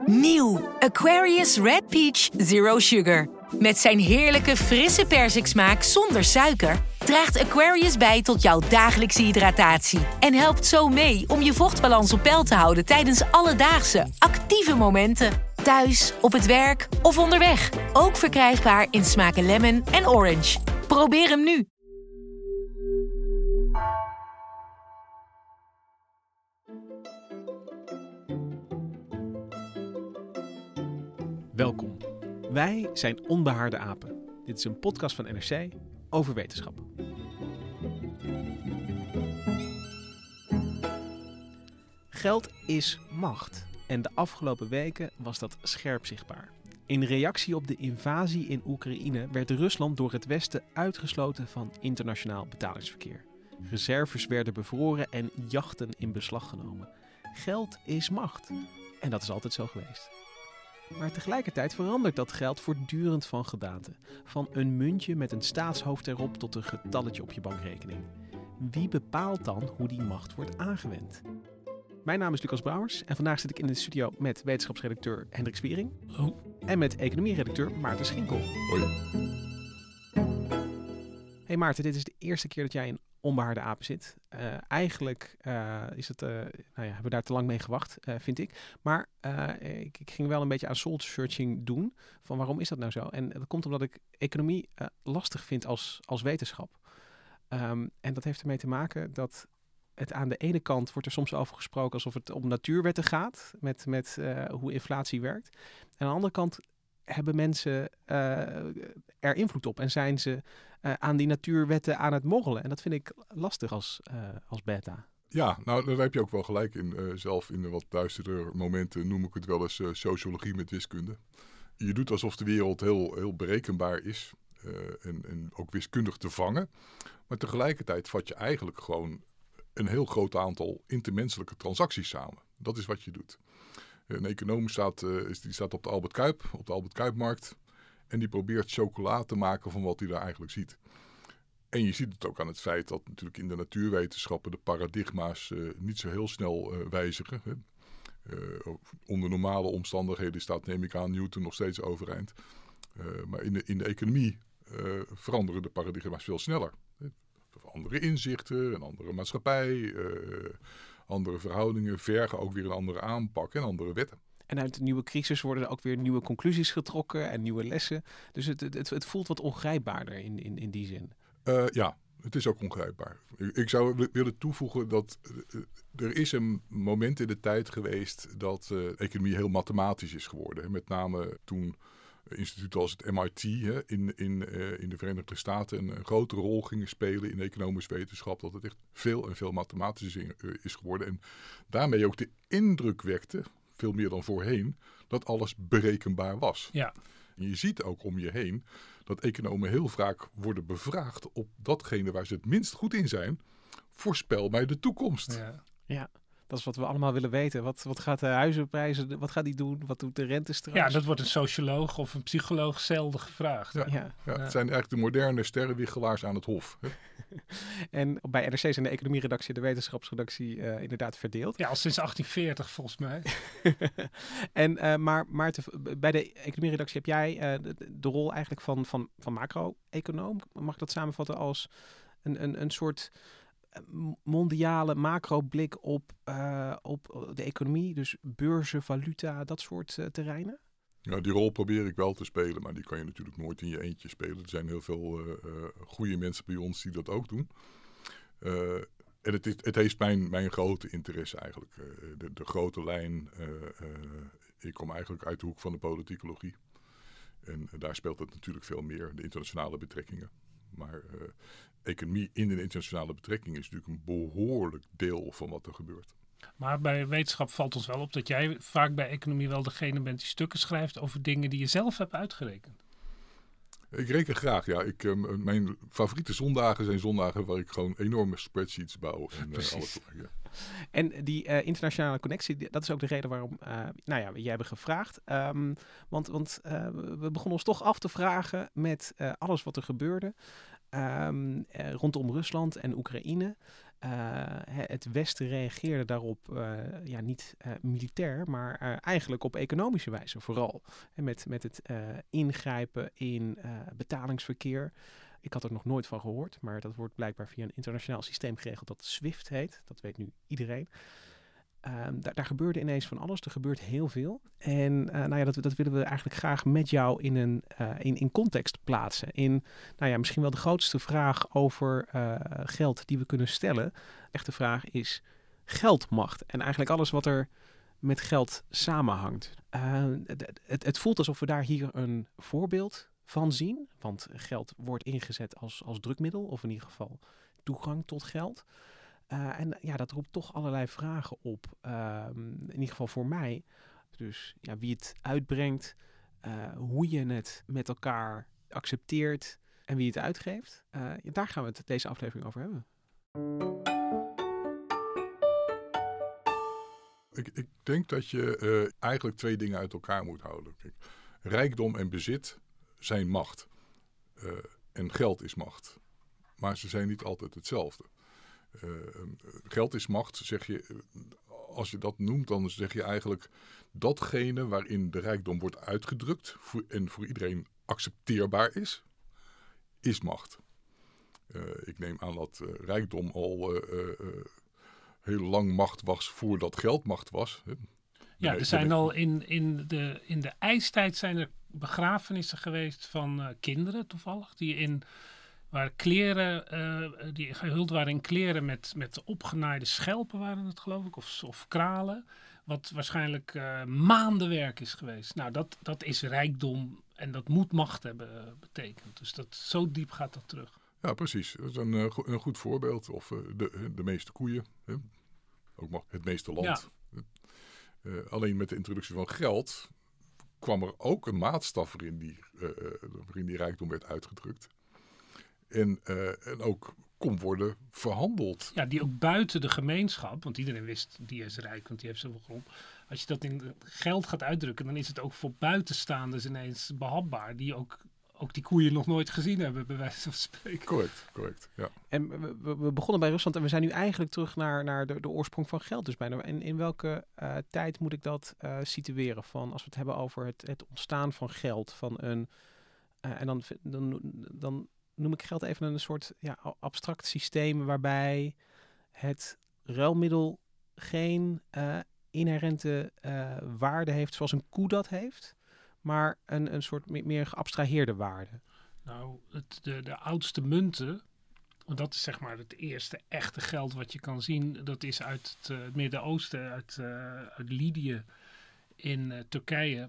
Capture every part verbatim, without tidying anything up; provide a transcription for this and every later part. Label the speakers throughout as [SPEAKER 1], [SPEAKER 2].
[SPEAKER 1] Nieuw Aquarius Red Peach Zero Sugar. Met zijn heerlijke frisse persiksmaak zonder suiker draagt Aquarius bij tot jouw dagelijkse hydratatie. En helpt zo mee om je vochtbalans op peil te houden tijdens alledaagse, actieve momenten. Thuis, op het werk of onderweg. Ook verkrijgbaar in smaken lemon en orange. Probeer hem nu.
[SPEAKER 2] Welkom. Wij zijn Onbehaarde Apen. Dit is een podcast van N R C over wetenschap. Geld is macht. En de afgelopen weken was dat scherp zichtbaar. In reactie op de invasie in Oekraïne werd Rusland door het Westen uitgesloten van internationaal betalingsverkeer. Reserves werden bevroren en jachten in beslag genomen. Geld is macht. En dat is altijd zo geweest. Maar tegelijkertijd verandert dat geld voortdurend van gedaante. Van een muntje met een staatshoofd erop tot een getalletje op je bankrekening. Wie bepaalt dan hoe die macht wordt aangewend? Mijn naam is Lucas Brouwers en vandaag zit ik in de studio met wetenschapsredacteur Hendrik Spiering.
[SPEAKER 3] Oh.
[SPEAKER 2] En met economieredacteur Maarten Schinkel.
[SPEAKER 3] Hoi.
[SPEAKER 2] Hey Maarten, dit is de eerste keer dat jij in Onbehaarde Apen zit. Uh, eigenlijk uh, is het, uh, nou ja, hebben we daar te lang mee gewacht, uh, vind ik. Maar uh, ik, ik ging wel een beetje aan soul searching doen. Van waarom is dat nou zo? En dat komt omdat ik economie uh, lastig vind als, als wetenschap. Um, en dat heeft ermee te maken dat het aan de ene kant wordt er soms over gesproken alsof het om natuurwetten gaat. Met, met uh, hoe inflatie werkt. En aan de andere kant hebben mensen uh, er invloed op en zijn ze uh, aan die natuurwetten aan het morrelen. En dat vind ik lastig als, uh, als beta.
[SPEAKER 3] Ja, nou daar heb je ook wel gelijk in. Uh, zelf in de wat duisterder momenten noem ik het wel eens uh, sociologie met wiskunde. Je doet alsof de wereld heel, heel berekenbaar is uh, en, en ook wiskundig te vangen. Maar tegelijkertijd vat je eigenlijk gewoon een heel groot aantal intermenselijke transacties samen. Dat is wat je doet. Een econoom staat, uh, die staat op de Albert Kuip, op de Albert Kuipmarkt. En die probeert chocola te maken van wat hij daar eigenlijk ziet. En je ziet het ook aan het feit dat natuurlijk in de natuurwetenschappen de paradigma's uh, niet zo heel snel uh, wijzigen. Hè. Uh, onder normale omstandigheden staat, neem ik aan, Newton nog steeds overeind. Uh, maar in de, in de economie uh, veranderen de paradigma's veel sneller. Hè. Andere inzichten, een andere maatschappij, uh, andere verhoudingen vergen ook weer een andere aanpak en andere wetten.
[SPEAKER 2] En uit de nieuwe crisis worden er ook weer nieuwe conclusies getrokken en nieuwe lessen. Dus het, het, het voelt wat ongrijpbaarder in, in, in die zin.
[SPEAKER 3] Uh, ja, het is ook ongrijpbaar. Ik zou willen toevoegen dat uh, er is een moment in de tijd geweest dat uh, de economie heel mathematisch is geworden. Met name toen instituten als het M I T hè, in, in, uh, in de Verenigde Staten een, een grote rol gingen spelen in economische wetenschap. Dat het echt veel en veel mathematisch is, uh, is geworden. En daarmee ook de indruk wekte, veel meer dan voorheen, dat alles berekenbaar was.
[SPEAKER 4] Ja.
[SPEAKER 3] En je ziet ook om je heen dat economen heel vaak worden bevraagd op datgene waar ze het minst goed in zijn. Voorspel mij de toekomst.
[SPEAKER 4] Ja.
[SPEAKER 2] Ja. Dat is wat we allemaal willen weten. Wat, wat gaat de huizenprijzen, wat gaat die doen? Wat doet de rente straks?
[SPEAKER 4] ja, dat wordt een socioloog of een psycholoog zelden gevraagd.
[SPEAKER 3] Ja,
[SPEAKER 2] Ja.
[SPEAKER 3] ja, het zijn eigenlijk de moderne sterrenwichelaars aan het hof. Hè?
[SPEAKER 2] En bij N R C zijn de economieredactie en de wetenschapsredactie uh, inderdaad verdeeld.
[SPEAKER 4] Ja, al sinds achttien veertig volgens mij.
[SPEAKER 2] en, uh, maar Maarten, bij de economieredactie heb jij uh, de, de rol eigenlijk van, van, van macro-econoom. Mag ik dat samenvatten als een, een, een soort mondiale macro-blik op, uh, op de economie, dus beurzen, valuta, dat soort uh, terreinen?
[SPEAKER 3] Ja, die rol probeer ik wel te spelen, maar die kan je natuurlijk nooit in je eentje spelen. Er zijn heel veel uh, uh, goede mensen bij ons die dat ook doen. Uh, en het, is, het heeft mijn, mijn grote interesse eigenlijk. Uh, de, de grote lijn, uh, uh, ik kom eigenlijk uit de hoek van de politicologie. En uh, daar speelt het natuurlijk veel meer, de internationale betrekkingen. Maar uh, economie in de internationale betrekkingen is natuurlijk een behoorlijk deel van wat er gebeurt.
[SPEAKER 4] Maar bij wetenschap valt ons wel op dat jij vaak bij economie wel degene bent die stukken schrijft over dingen die je zelf hebt uitgerekend.
[SPEAKER 3] Ik reken graag, ja. Ik, uh, mijn favoriete zondagen zijn zondagen waar ik gewoon enorme spreadsheets bouw. En, uh, alles, ja.
[SPEAKER 2] En die uh, internationale connectie, dat is ook de reden waarom uh, nou ja, jij hebben gevraagd. Um, want want uh, we begonnen ons toch af te vragen met uh, alles wat er gebeurde. Um, uh, rondom Rusland en Oekraïne. Uh, het Westen reageerde daarop uh, ja, niet uh, militair, maar uh, eigenlijk op economische wijze vooral. En met, met het uh, ingrijpen in uh, betalingsverkeer. Ik had er nog nooit van gehoord, maar dat wordt blijkbaar via een internationaal systeem geregeld dat SWIFT heet. Dat weet nu iedereen. Um, daar, daar gebeurde ineens van alles. Er gebeurt heel veel. En uh, nou ja, dat, dat willen we eigenlijk graag met jou in, een, uh, in, in context plaatsen. In nou ja, misschien wel de grootste vraag over uh, geld die we kunnen stellen. Echte vraag is geldmacht. En eigenlijk alles wat er met geld samenhangt. Uh, het, het, het voelt alsof we daar hier een voorbeeld van zien. Want geld wordt ingezet als, als drukmiddel. Of in ieder geval toegang tot geld. Uh, en ja, dat roept toch allerlei vragen op. Uh, in ieder geval voor mij. Dus ja, wie het uitbrengt, uh, hoe je het met elkaar accepteert en wie het uitgeeft. Uh, ja, daar gaan we het deze aflevering over hebben.
[SPEAKER 3] Ik, ik denk dat je uh, eigenlijk twee dingen uit elkaar moet houden. Kijk, rijkdom en bezit zijn macht. Uh, en geld is macht. Maar ze zijn niet altijd hetzelfde. Uh, geld is macht, zeg je, als je dat noemt, dan zeg je eigenlijk datgene waarin de rijkdom wordt uitgedrukt voor, en voor iedereen accepteerbaar is, is macht. Uh, ik neem aan dat uh, rijkdom al uh, uh, heel lang macht was voordat geld macht was. Hè.
[SPEAKER 4] Ja, er zijn al in, in, de, in de ijstijd zijn er begrafenissen geweest van uh, kinderen toevallig, die in... Waar kleren, uh, die gehuld waren in kleren met, met opgenaaide schelpen waren het geloof ik, of, of kralen. Wat waarschijnlijk uh, maanden werk is geweest. Nou, dat, dat is rijkdom en dat moet macht hebben uh, betekend. Dus dat, zo diep gaat dat terug.
[SPEAKER 3] Ja, precies. Dat is een, uh, go- een goed voorbeeld. Of uh, de, de meeste koeien. Hè? Ook mag het meeste land. Ja. Uh, alleen met de introductie van geld kwam er ook een maatstaf waarin die, uh, waarin die rijkdom werd uitgedrukt. En, uh, en ook kon worden verhandeld.
[SPEAKER 4] Ja, die ook buiten de gemeenschap, want iedereen wist, die is rijk, want die heeft zoveel grond. Als je dat in geld gaat uitdrukken, dan is het ook voor buitenstaanders ineens behapbaar. Die ook, ook die koeien nog nooit gezien hebben, bij wijze van spreken.
[SPEAKER 3] Correct, correct, ja.
[SPEAKER 2] En we, we begonnen bij Rusland en we zijn nu eigenlijk terug naar, naar de, de oorsprong van geld. Dus bijna. En in welke uh, tijd moet ik dat uh, situeren? Van, als we het hebben over het, het ontstaan van geld, van een... Uh, en dan... dan, dan noem ik geld even een soort ja, abstract systeem waarbij het ruilmiddel geen uh, inherente uh, waarde heeft zoals een koe dat heeft, maar een, een soort me- meer geabstraheerde waarde.
[SPEAKER 4] Nou, het, de, de oudste munten, want dat is zeg maar het eerste echte geld wat je kan zien, dat is uit het, uh, het Midden-Oosten, uit, uh, uit Lydië in uh, Turkije.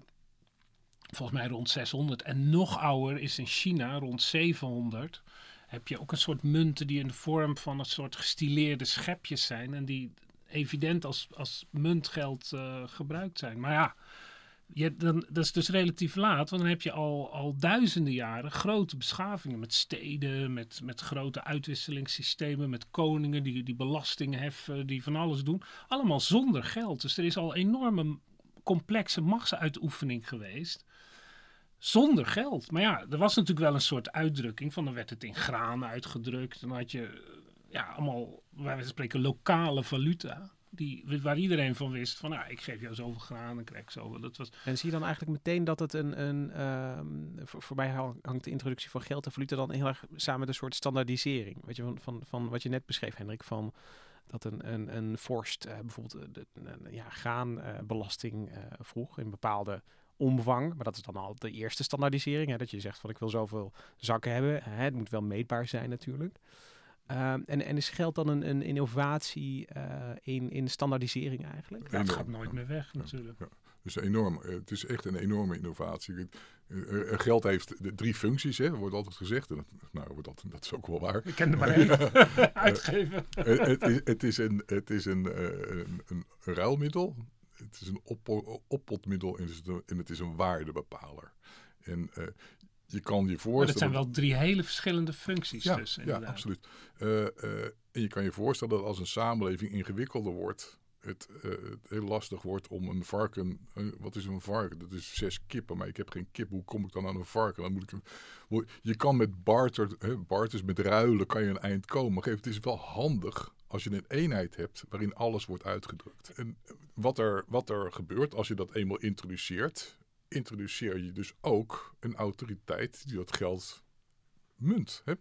[SPEAKER 4] Volgens mij rond zeshonderd. En nog ouder is in China, rond zevenhonderd. Heb je ook een soort munten die in de vorm van een soort gestileerde schepjes zijn. En die evident als, als muntgeld uh, gebruikt zijn. Maar ja, je, dan, dat is dus relatief laat. Want dan heb je al, al duizenden jaren grote beschavingen. Met steden, met, met grote uitwisselingssystemen. Met koningen die, die belastingen heffen, die van alles doen. Allemaal zonder geld. Dus er is al enorme complexe machtsuitoefening geweest. Zonder geld. Maar ja, er was natuurlijk wel een soort uitdrukking van, dan werd het in graan uitgedrukt. Dan had je ja, allemaal, wij we spreken, lokale valuta. Die, waar iedereen van wist van, nou, ik geef jou zoveel graan en krijg ik zoveel. Dat was...
[SPEAKER 2] En zie je dan eigenlijk meteen dat het een, een um, voor, voor mij hangt de introductie van geld en valuta dan heel erg samen met een soort standaardisering. Weet je, van, van, van wat je net beschreef, Hendrik, van dat een, een, een vorst uh, bijvoorbeeld de, de, ja, graanbelasting uh, vroeg in bepaalde omvang. Maar dat is dan al de eerste standaardisering. Hè, dat je zegt van ik wil zoveel zakken hebben. Hè, het moet wel meetbaar zijn natuurlijk. Uh, en, en is geld dan een, een innovatie uh, in, in standaardisering eigenlijk?
[SPEAKER 4] Ja, het gaat nooit meer weg natuurlijk.
[SPEAKER 3] Ja, ja. Dus enorm, het is echt een enorme innovatie. Uh, uh, geld heeft de drie functies, hè, wordt altijd gezegd. En dat, nou, wordt dat, dat is ook wel waar.
[SPEAKER 4] Ik ken er maar één. Uitgeven.
[SPEAKER 3] Uh, het, is, het is een, het is een, uh, een, een ruilmiddel. Het is een op, oppotmiddel en het is een waardebepaler. En uh, je kan je voorstellen...
[SPEAKER 4] Maar dat zijn wel drie hele verschillende functies
[SPEAKER 3] ja,
[SPEAKER 4] dus.
[SPEAKER 3] Ja, absoluut. Uh, uh, en je kan je voorstellen dat als een samenleving ingewikkelder wordt, het, uh, het heel lastig wordt om een varken... Uh, wat is een varken? Dat is zes kippen, maar ik heb geen kip. Hoe kom ik dan aan een varken? Dan moet ik, een, je kan met barter, hè, barters, met ruilen, kan je een eind komen. Maar het is wel handig als je een eenheid hebt waarin alles wordt uitgedrukt. En wat er, wat er gebeurt als je dat eenmaal introduceert... introduceer je dus ook een autoriteit die dat geld munt. Hè?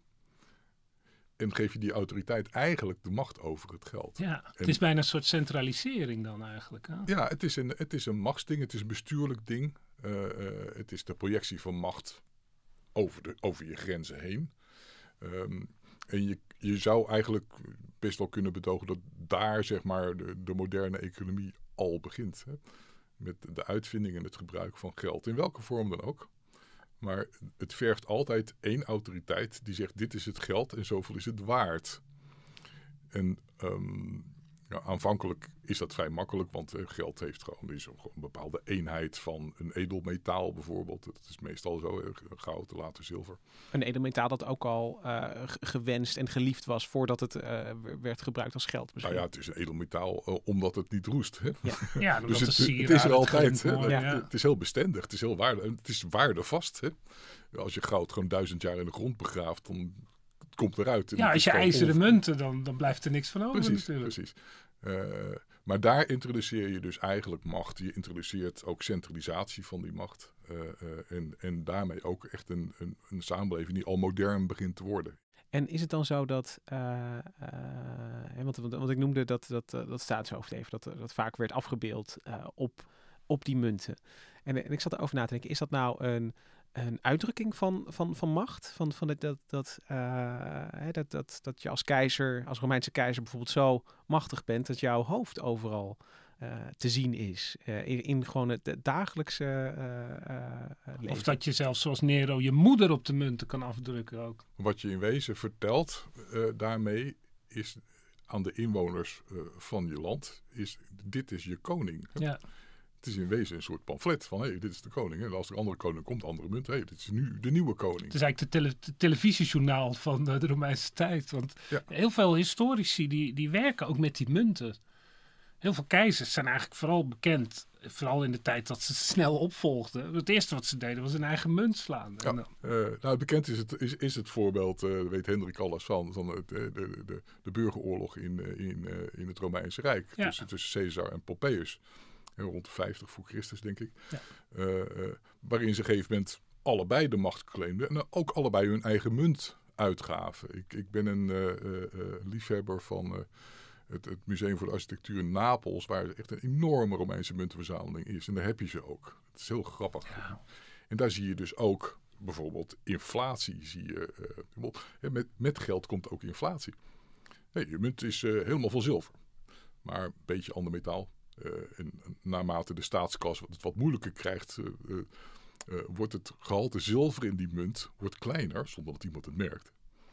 [SPEAKER 3] En geef je die autoriteit eigenlijk de macht over het geld.
[SPEAKER 4] Ja, het
[SPEAKER 3] en,
[SPEAKER 4] is bijna een soort centralisering dan eigenlijk. Hè?
[SPEAKER 3] Ja, het is, een, het is een machtsding, het is een bestuurlijk ding. Uh, uh, het is de projectie van macht over, de, over je grenzen heen. Um, en je, je zou eigenlijk best wel kunnen betogen dat daar zeg maar de, de moderne economie al begint. Hè? Met de uitvinding en het gebruik van geld. In welke vorm dan ook. Maar het vergt altijd één autoriteit die zegt dit is het geld en zoveel is het waard. En um, ja, aanvankelijk is dat vrij makkelijk, want uh, geld heeft gewoon, is gewoon een bepaalde eenheid van een edelmetaal bijvoorbeeld. Dat is meestal zo, uh, goud, later zilver.
[SPEAKER 2] Een edelmetaal dat ook al uh, gewenst en geliefd was voordat het uh, werd gebruikt als geld misschien.
[SPEAKER 3] Nou ja, het is een edelmetaal uh, omdat het niet roest. Hè?
[SPEAKER 2] Ja,
[SPEAKER 4] ja
[SPEAKER 3] dus het,
[SPEAKER 4] het,
[SPEAKER 3] het is er altijd. Hè?
[SPEAKER 4] Mooi,
[SPEAKER 3] ja.
[SPEAKER 4] ja.
[SPEAKER 3] Het is heel bestendig, het is heel waarde, het is waardevast. Hè? Als je goud gewoon duizend jaar in de grond begraaft, dan komt eruit.
[SPEAKER 4] Ja, als je ijzeren onv... munten, dan, dan blijft er niks van over
[SPEAKER 3] precies,
[SPEAKER 4] natuurlijk.
[SPEAKER 3] Precies. Uh, maar daar introduceer je dus eigenlijk macht. Je introduceert ook centralisatie van die macht. Uh, uh, en, en daarmee ook echt een, een, een samenleving die al modern begint te worden.
[SPEAKER 2] En is het dan zo dat, uh, uh, want, want, want ik noemde dat, dat, dat staatshoofd even, dat, dat vaak werd afgebeeld uh, op, op die munten. En, en ik zat erover na te denken, is dat nou een... een uitdrukking van, van, van macht? Van, van dat, dat, dat, uh, dat, dat, dat je als keizer, als Romeinse keizer bijvoorbeeld zo machtig bent dat jouw hoofd overal uh, te zien is. Uh, in, in gewoon het dagelijkse uh, uh, leven.
[SPEAKER 4] Of dat je zelfs zoals Nero je moeder op de munten kan afdrukken ook.
[SPEAKER 3] Wat je in wezen vertelt uh, daarmee is aan de inwoners uh, van je land, is dit is je koning.
[SPEAKER 4] Ja.
[SPEAKER 3] Het is in wezen een soort pamflet van, hé, hey, dit is de koning. En als er een andere koning komt, andere munt, hé, hey, dit is nu de nieuwe koning.
[SPEAKER 4] Het is eigenlijk de, tele- de televisiejournaal van de, de Romeinse tijd. Want ja. heel veel historici die, die werken ook met die munten. Heel veel keizers zijn eigenlijk vooral bekend, vooral in de tijd dat ze snel opvolgden. Het eerste wat ze deden was een eigen munt slaan.
[SPEAKER 3] Ja, dan... uh, nou, bekend is het, is, is het voorbeeld, uh, weet Hendrik alles van, van het, de, de, de, de burgeroorlog in, in, uh, in het Romeinse Rijk. Ja. Tussen, tussen Caesar en Pompeius. Rond de vijftig voor Christus, denk ik. Ja. Uh, uh, waarin ze op een gegeven moment allebei de macht claimden. En ook allebei hun eigen munt uitgaven. Ik, ik ben een uh, uh, uh, liefhebber van uh, het, het Museum voor de Architectuur in Napels. Waar echt een enorme Romeinse muntenverzameling is. En daar heb je ze ook. Het is heel grappig. Ja. En daar zie je dus ook bijvoorbeeld inflatie. Zie je, uh, met, met geld komt ook inflatie. Hey, je munt is uh, helemaal van zilver. Maar een beetje ander metaal. Uh, en naarmate de staatskas het wat moeilijker krijgt, uh, uh, uh, wordt het gehalte zilver in die munt wordt kleiner, zonder dat iemand het merkt.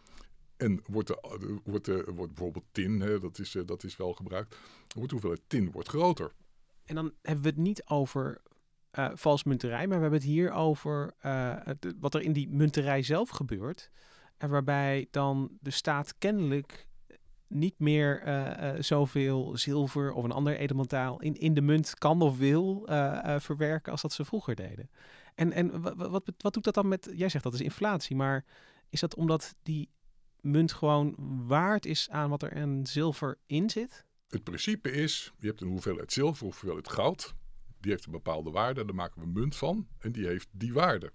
[SPEAKER 3] En wordt, de, uh, wordt, de, wordt bijvoorbeeld tin, hè, dat, is, uh, dat is wel gebruikt, wordt de hoeveelheid tin wordt groter.
[SPEAKER 2] En dan hebben we het niet over uh, valsmunterij, maar we hebben het hier over uh, de, wat er in die munterij zelf gebeurt. En waarbij dan de staat kennelijk niet meer uh, uh, zoveel zilver of een ander edelmetaal in, in de munt kan of wil uh, uh, verwerken als dat ze vroeger deden. En, en wat, wat, wat doet dat dan met, jij zegt dat is inflatie, maar is dat omdat die munt gewoon waard is aan wat er aan zilver in zit?
[SPEAKER 3] Het principe is, je hebt een hoeveelheid zilver of hoeveelheid goud, die heeft een bepaalde waarde, daar maken we munt van en die heeft die waarde.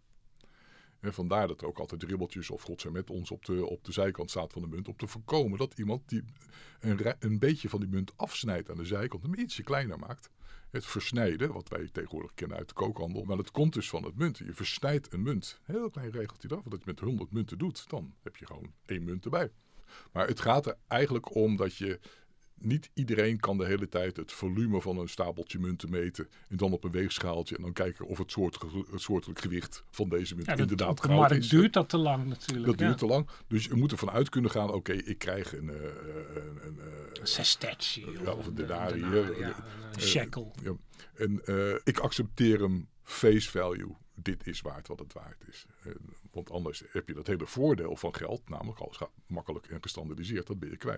[SPEAKER 3] En vandaar dat er ook altijd ribbeltjes of God zij met ons op de, op de zijkant staat van de munt. Om te voorkomen dat iemand die een, een beetje van die munt afsnijdt aan de zijkant. Hem ietsje kleiner maakt. Het versnijden, wat wij tegenwoordig kennen uit de kookhandel. Maar dat komt dus van het munt. Je versnijdt een munt. Heel klein regeltje dat. Want als je met honderd munten doet, dan heb je gewoon één munt erbij. Maar het gaat er eigenlijk om dat je... Niet iedereen kan de hele tijd het volume van een stapeltje munten meten. En dan op een weegschaaltje. En dan kijken of het, soort, het soortelijk gewicht van deze munt ja, dat, inderdaad goud is.
[SPEAKER 4] Maar het duurt dat te lang natuurlijk.
[SPEAKER 3] Dat
[SPEAKER 4] ja.
[SPEAKER 3] duurt te lang. Dus je moet ervan uit kunnen gaan. Oké, okay, ik krijg een... Uh, een, een,
[SPEAKER 4] een sestetje.
[SPEAKER 3] Ja, of een denari.
[SPEAKER 4] Een, denari, ja, een shekel.
[SPEAKER 3] Uh, ja. En uh, ik accepteer hem face value. Dit is waard wat het waard is. Uh, want anders heb je dat hele voordeel van geld. Namelijk alles gaat makkelijk en gestandardiseerd. Dat ben je kwijt.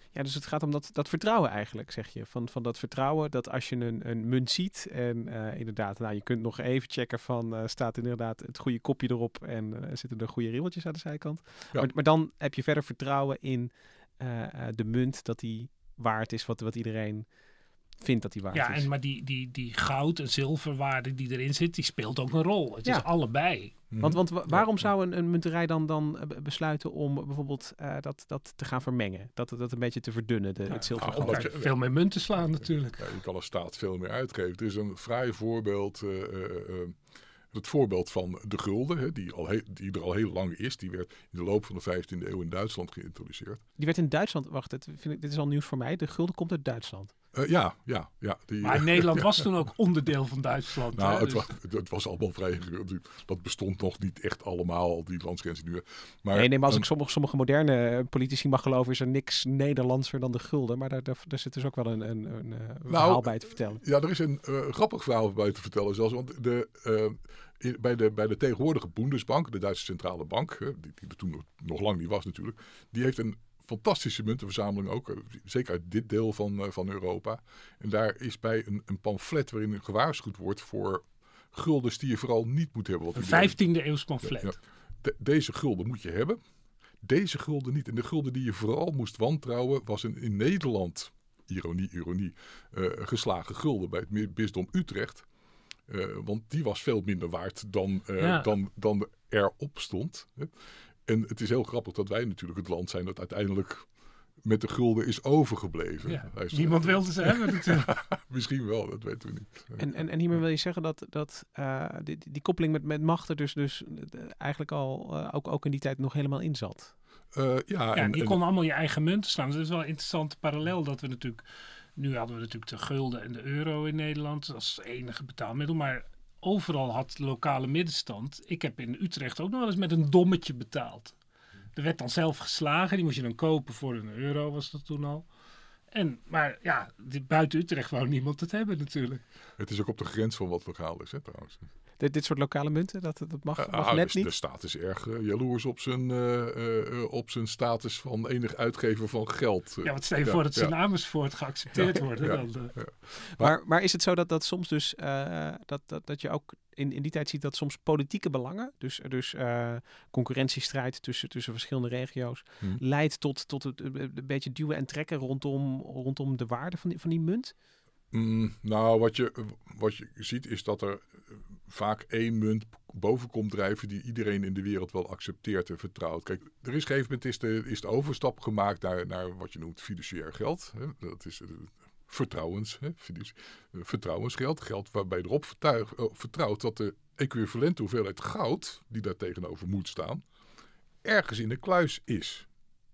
[SPEAKER 2] Ja, dus het gaat om dat, dat vertrouwen eigenlijk, zeg je. Van, van dat vertrouwen dat als je een, een munt ziet en uh, inderdaad, nou, je kunt nog even checken van, uh, staat inderdaad het goede kopje erop en uh, zitten er goede ribbeltjes aan de zijkant. Ja. Maar, maar dan heb je verder vertrouwen in uh, uh, de munt dat die waard is wat, wat iedereen vindt dat die waard
[SPEAKER 4] ja,
[SPEAKER 2] is.
[SPEAKER 4] Ja, maar die, die, die goud- en zilverwaarde die erin zit, die speelt ook een rol. Het ja. is allebei.
[SPEAKER 2] Hmm. Want, want waarom ja. zou een, een munterij dan, dan besluiten om bijvoorbeeld uh, dat, dat te gaan vermengen? Dat, dat een beetje te verdunnen, de, ja, het zilver.
[SPEAKER 4] Nou, omdat je veel meer munten slaan natuurlijk.
[SPEAKER 3] Ja, je kan als staat veel meer uitgeven. Er is een fraai voorbeeld... Uh, uh, Het voorbeeld van de gulden, hè, die, al he- die er al heel lang is. Die werd in de loop van de vijftiende eeuw in Duitsland geïntroduceerd.
[SPEAKER 2] Die werd in Duitsland... Wacht, dit, vind ik, dit is al nieuws voor mij. De gulden komt uit Duitsland.
[SPEAKER 3] Uh, ja, ja, ja. Die,
[SPEAKER 4] maar Nederland ja. was toen ook onderdeel van Duitsland.
[SPEAKER 3] Nou,
[SPEAKER 4] hè,
[SPEAKER 3] het,
[SPEAKER 4] dus...
[SPEAKER 3] was, het was allemaal vrij... Dat bestond nog niet echt allemaal, die landsgrenzen nu. Maar,
[SPEAKER 2] nee, nee, maar als
[SPEAKER 3] um,
[SPEAKER 2] ik sommige, sommige moderne politici mag geloven... is er niks Nederlandser dan de gulden. Maar daar, daar, daar zit dus ook wel een, een, een, een nou, verhaal bij te vertellen.
[SPEAKER 3] Ja, er is een uh, grappig verhaal bij te vertellen zelfs. Want de... Uh, In, bij, de, bij de tegenwoordige Bundesbank, de Duitse centrale bank, die, die er toen nog, nog lang niet was natuurlijk, die heeft een fantastische muntenverzameling ook, zeker uit dit deel van, van Europa. En daar is bij een, een pamflet waarin gewaarschuwd wordt voor guldens die je vooral niet moet hebben. Wat
[SPEAKER 4] een vijftiende eeuws pamflet. Ja, ja.
[SPEAKER 3] De, deze gulden moet je hebben, deze gulden niet. En de gulden die je vooral moest wantrouwen was een in Nederland, ironie, ironie, uh, geslagen gulden bij het bisdom Utrecht. Uh, want die was veel minder waard dan, uh, ja. dan, dan erop stond. En het is heel grappig dat wij natuurlijk het land zijn dat uiteindelijk met de gulden is overgebleven.
[SPEAKER 4] Ja,
[SPEAKER 3] is,
[SPEAKER 4] niemand uh, wilde ze hebben natuurlijk.
[SPEAKER 3] Misschien wel, dat weten we niet.
[SPEAKER 2] En, en, en hiermee wil je zeggen dat, dat uh, die, die koppeling met, met macht er dus, dus eigenlijk al uh, ook, ook in die tijd nog helemaal in zat?
[SPEAKER 3] Uh, ja,
[SPEAKER 4] ja,
[SPEAKER 3] en,
[SPEAKER 4] je
[SPEAKER 3] en,
[SPEAKER 4] kon allemaal je eigen munten slaan. Dus dat is wel een interessante parallel dat we natuurlijk... Nu hadden we natuurlijk de gulden en de euro in Nederland als enige betaalmiddel. Maar overal had de lokale middenstand... Ik heb in Utrecht ook nog wel eens met een dommetje betaald. Er werd dan zelf geslagen. Die moest je dan kopen voor een euro, was dat toen al. En, maar ja, die, buiten Utrecht wou niemand het hebben natuurlijk.
[SPEAKER 3] Het is ook op de grens van wat legaal is, hè, trouwens.
[SPEAKER 2] Dit, dit soort lokale munten, dat, dat mag,
[SPEAKER 3] uh,
[SPEAKER 2] mag
[SPEAKER 3] ah,
[SPEAKER 2] net
[SPEAKER 3] de,
[SPEAKER 2] niet?
[SPEAKER 3] De staat is erg uh, jaloers op zijn, uh, uh, op zijn status van enig uitgever van geld.
[SPEAKER 4] Ja, wat stel je ja, voor dat ze ja. in Amersfoort geaccepteerd ja, worden.
[SPEAKER 3] Ja,
[SPEAKER 4] dan, uh.
[SPEAKER 3] ja.
[SPEAKER 2] Maar, maar, maar is het zo dat, dat soms dus, uh, dat, dat, dat je ook in, in die tijd ziet dat soms politieke belangen, dus, dus uh, concurrentiestrijd tussen, tussen verschillende regio's, hmm. leidt tot, tot het, een beetje duwen en trekken rondom, rondom de waarde van die, van die munt?
[SPEAKER 3] Mm, nou, wat je, wat je ziet is dat er vaak één munt boven komt drijven die iedereen in de wereld wel accepteert en vertrouwt. Kijk, er is op een gegeven moment is de, is de overstap gemaakt naar, naar wat je noemt fiduciair geld. Hè? Dat is uh, vertrouwens, hè? Fiduci- uh, vertrouwensgeld. Geld waarbij erop vertuig, uh, vertrouwt dat de equivalente hoeveelheid goud die daar tegenover moet staan, ergens in de kluis is.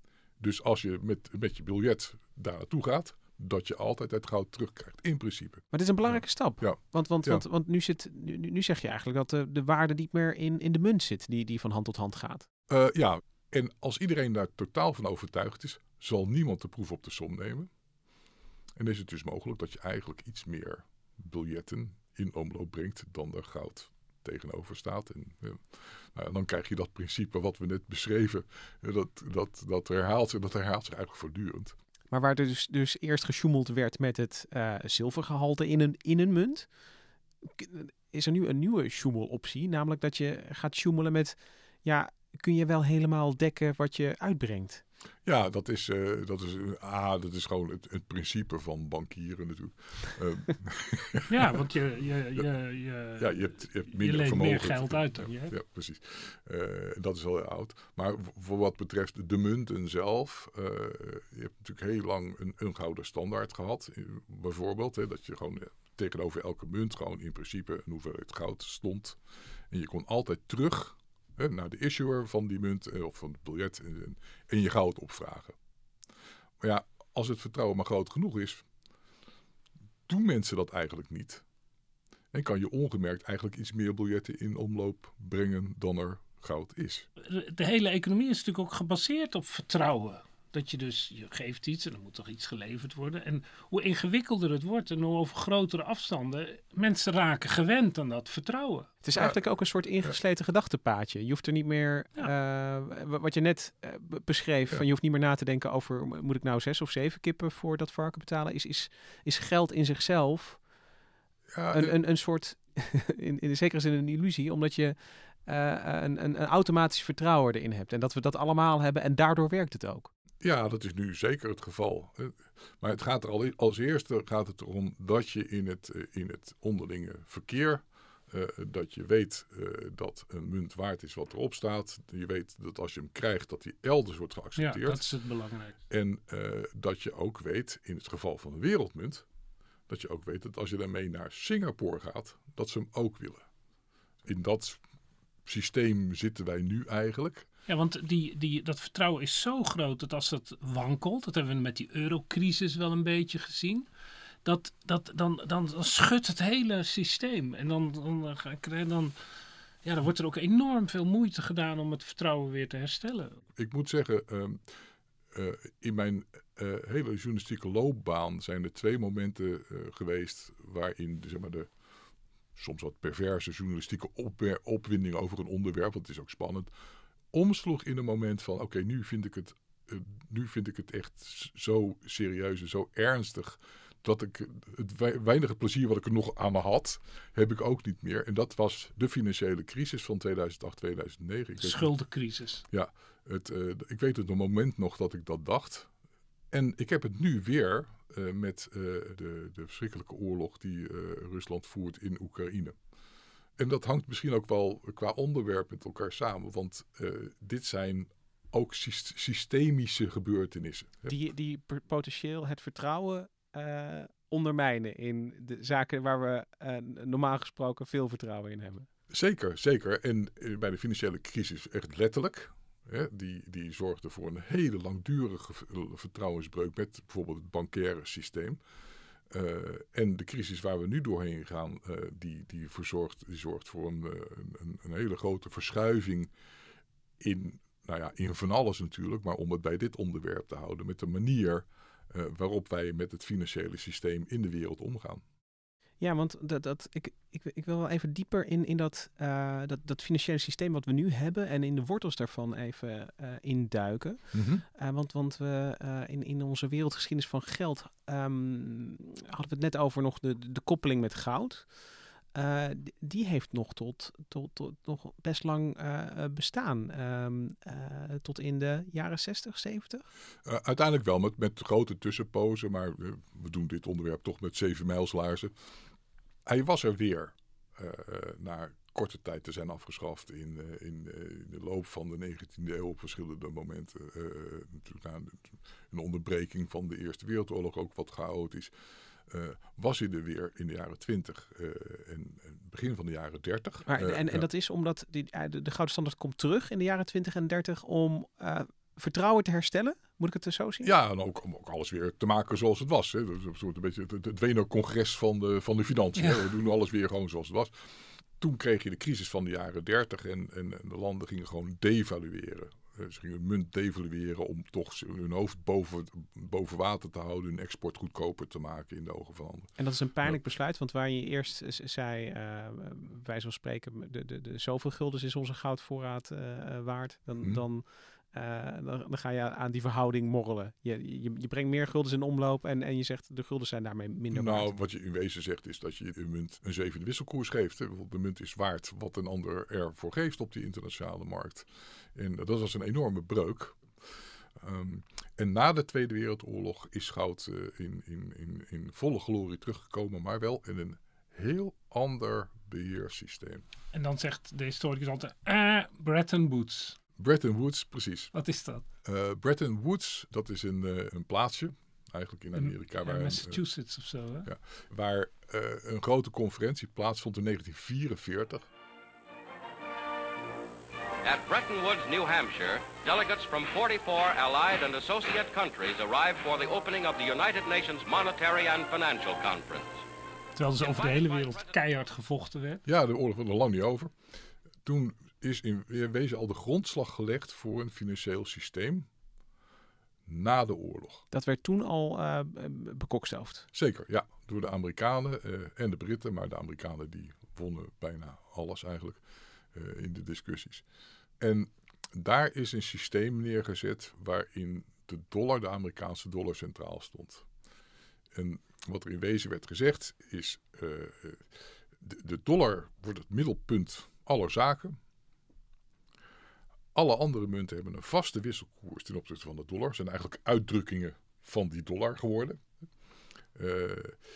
[SPEAKER 3] Dus als je met, met je biljet daar naartoe gaat, dat je altijd het goud terugkrijgt, in principe. Maar
[SPEAKER 2] dit is een belangrijke ja. stap.
[SPEAKER 3] Ja.
[SPEAKER 2] Want, want,
[SPEAKER 3] ja.
[SPEAKER 2] want, want nu, zit, nu, nu zeg je eigenlijk dat de, de waarde niet meer in, in de munt zit, die, die van hand tot hand gaat.
[SPEAKER 3] Uh, ja, en als iedereen daar totaal van overtuigd is, zal niemand de proef op de som nemen. En is het dus mogelijk dat je eigenlijk iets meer biljetten in omloop brengt dan er goud tegenover staat. En, ja, nou, dan krijg je dat principe wat we net beschreven, dat, dat, dat, herhaalt, zich, dat herhaalt zich eigenlijk voortdurend.
[SPEAKER 2] Maar waar er dus, dus eerst gesjoemeld werd met het uh, zilvergehalte in een, in een munt, is er nu een nieuwe sjoemeloptie. Namelijk dat je gaat sjoemelen met, ja, kun je wel helemaal dekken wat je uitbrengt?
[SPEAKER 3] Ja, dat is, uh, dat is, uh, ah, dat is gewoon het, het principe van bankieren natuurlijk. Uh,
[SPEAKER 4] ja, want je, je, je, je,
[SPEAKER 3] ja, je, hebt, je, hebt minder
[SPEAKER 4] je leent
[SPEAKER 3] vermogen.
[SPEAKER 4] meer geld uit dan
[SPEAKER 3] ja,
[SPEAKER 4] je hebt.
[SPEAKER 3] Ja, precies. Uh, dat is heel oud. Maar voor wat betreft de munten zelf, uh, je hebt natuurlijk heel lang een, een gouden standaard gehad. Bijvoorbeeld, hè, dat je gewoon uh, tegenover elke munt gewoon in principe een hoeveelheid goud stond. En je kon altijd terug Hè, naar de issuer van die munt eh, of van het biljet en, en je goud opvragen. Maar ja, als het vertrouwen maar groot genoeg is, doen mensen dat eigenlijk niet. En kan je ongemerkt eigenlijk iets meer biljetten in omloop brengen dan er goud is.
[SPEAKER 4] De hele economie is natuurlijk ook gebaseerd op vertrouwen. Dat je dus, je geeft iets en er moet toch iets geleverd worden. En hoe ingewikkelder het wordt en hoe over grotere afstanden, mensen raken gewend aan dat vertrouwen.
[SPEAKER 2] Het is eigenlijk ook een soort ingesleten gedachtepaadje. Je hoeft er niet meer,
[SPEAKER 4] Ja.
[SPEAKER 2] uh, wat je net uh, beschreef,
[SPEAKER 3] Ja.
[SPEAKER 2] van je hoeft niet meer na te denken over, moet ik nou zes of zeven kippen voor dat varken betalen? Is, is, is geld in zichzelf
[SPEAKER 3] Ja,
[SPEAKER 2] een, een, een soort, in, in zekere zin een illusie, omdat je uh, een, een, een automatisch vertrouwen erin hebt. En dat we dat allemaal hebben en daardoor werkt het ook.
[SPEAKER 3] Ja, dat is nu zeker het geval. Maar het gaat er al, als eerste gaat het erom dat je in het, in het onderlinge verkeer, uh, dat je weet uh, dat een munt waard is wat erop staat. Je weet dat als je hem krijgt, dat hij elders wordt
[SPEAKER 4] Ja,
[SPEAKER 3] geaccepteerd.
[SPEAKER 4] dat is het belangrijk.
[SPEAKER 3] En uh, dat je ook weet, in het geval van een wereldmunt, dat je ook weet dat als je daarmee naar Singapore gaat, dat ze hem ook willen. In dat systeem zitten wij nu eigenlijk.
[SPEAKER 4] Ja, want die, die, dat vertrouwen is zo groot dat als dat wankelt, dat hebben we met die eurocrisis wel een beetje gezien, dat, dat, dan, dan, dan schudt het hele systeem. En dan, dan, dan, dan, ja, dan wordt er ook enorm veel moeite gedaan om het vertrouwen weer te herstellen.
[SPEAKER 3] Ik moet zeggen, uh, uh, in mijn uh, hele journalistieke loopbaan zijn er twee momenten uh, geweest waarin de, zeg maar, de soms wat perverse journalistieke opwer- opwinding over een onderwerp, want het is ook spannend, omsloeg in een moment van oké, okay, nu vind ik het uh, nu vind ik het echt zo serieus en zo ernstig dat ik het weinige plezier wat ik er nog aan had, heb ik ook niet meer. En dat was de financiële crisis van tweeduizend acht tweeduizend negen.
[SPEAKER 4] De schuldencrisis.
[SPEAKER 3] Ja, het, uh, ik weet het een moment nog dat ik dat dacht. En ik heb het nu weer uh, met uh, de, de verschrikkelijke oorlog die uh, Rusland voert in Oekraïne. En dat hangt misschien ook wel qua onderwerp met elkaar samen. Want uh, dit zijn ook sy- systemische gebeurtenissen.
[SPEAKER 2] Die, die potentieel het vertrouwen uh, ondermijnen in de zaken waar we uh, normaal gesproken veel vertrouwen in hebben.
[SPEAKER 3] Zeker, zeker. En uh, bij de financiële crisis echt letterlijk. Hè, die, die zorgde voor een hele langdurige vertrouwensbreuk met bijvoorbeeld het bancaire systeem. Uh, en de crisis waar we nu doorheen gaan, uh, die, die, verzorgt, die zorgt voor een, een, een hele grote verschuiving in, nou ja, in van alles natuurlijk, maar om het bij dit onderwerp te houden, met de manier uh, waarop wij met het financiële systeem in de wereld omgaan.
[SPEAKER 2] Ja, want dat, dat, ik, ik, ik wil wel even dieper in, in dat, uh, dat, dat financiële systeem wat we nu hebben en in de wortels daarvan even uh, induiken.
[SPEAKER 3] Mm-hmm.
[SPEAKER 2] Uh, want, want we uh, in, in onze wereldgeschiedenis van geld um, hadden we het net over nog de, de koppeling met goud. Uh, die heeft nog tot, tot, tot nog best lang uh, bestaan. Um, uh, tot in de jaren zestig, zeventig?
[SPEAKER 3] Uh, uiteindelijk wel, met, met grote tussenpozen. Maar uh, we doen dit onderwerp toch met zeven mijlslaarzen. Hij was er weer uh, na korte tijd te zijn afgeschaft in, uh, in, uh, in de loop van de negentiende eeuw op verschillende momenten. Uh, natuurlijk na een onderbreking van de Eerste Wereldoorlog, ook wat chaotisch. Uh, was hij er weer in de jaren twintig uh, en begin van de jaren dertig.
[SPEAKER 2] Maar,
[SPEAKER 3] uh,
[SPEAKER 2] en, en
[SPEAKER 3] ja.
[SPEAKER 2] dat is omdat die, de, de gouden standaard komt terug in de jaren twintig en dertig om uh, vertrouwen te herstellen? Moet ik het er zo zien?
[SPEAKER 3] Ja, en ook om ook alles weer te maken zoals het was. Hè. Dat is een soort een beetje het, het Wiener-congres van de, van de financiën. Ja. We doen alles weer gewoon zoals het was. Toen kreeg je de crisis van de jaren dertig en, en, en de landen gingen gewoon devalueren. Ze gingen hun munt devalueren om toch hun hoofd boven, boven water te houden, hun export goedkoper te maken in de ogen van anderen.
[SPEAKER 2] En dat is een pijnlijk besluit, want waar je eerst zei, uh, wij zo spreken, de, de, de zoveel guldens is onze goudvoorraad uh, waard, dan, hmm. dan, uh, dan, dan ga je aan die verhouding morrelen. Je, je, je brengt meer guldens in omloop en, en je zegt de guldens zijn daarmee minder
[SPEAKER 3] nou,
[SPEAKER 2] waard.
[SPEAKER 3] Nou, wat je in wezen zegt is dat je de munt een zevende wisselkoers geeft. Hè. De munt is waard wat een ander ervoor geeft op die internationale markt. En dat was een enorme breuk. Um, en na de Tweede Wereldoorlog is goud uh, in, in, in, in volle glorie teruggekomen, maar wel in een heel ander beheerssysteem.
[SPEAKER 4] En dan zegt de historicus altijd, eh, Bretton Woods.
[SPEAKER 3] Bretton Woods, precies.
[SPEAKER 4] Wat is dat?
[SPEAKER 3] Uh, Bretton Woods, dat is een, uh, een plaatsje, eigenlijk in Amerika.
[SPEAKER 4] In,
[SPEAKER 3] waar
[SPEAKER 4] ja, Massachusetts uh, of zo, hè?
[SPEAKER 3] Ja, waar uh, een grote conferentie plaatsvond in negentien vierenveertig.
[SPEAKER 5] At Bretton Woods, New Hampshire, delegates from forty-four allied and associate countries arrived for the opening of the United Nations Monetary and Financial Conference.
[SPEAKER 4] Terwijl dus over de hele wereld keihard gevochten werd.
[SPEAKER 3] Ja, de oorlog was er lang niet over. Toen is in wezen al de grondslag gelegd voor een financieel systeem. na de oorlog.
[SPEAKER 2] Dat werd toen al uh, bekokstoofd.
[SPEAKER 3] Zeker, ja. Door de Amerikanen uh, en de Britten. Maar de Amerikanen die wonnen bijna alles eigenlijk uh, in de discussies. En daar is een systeem neergezet waarin de dollar, de Amerikaanse dollar, centraal stond. En wat er in wezen werd gezegd is, uh, de, de dollar wordt het middelpunt aller zaken. Alle andere munten hebben een vaste wisselkoers ten opzichte van de dollar. Zijn eigenlijk uitdrukkingen van die dollar geworden. Uh,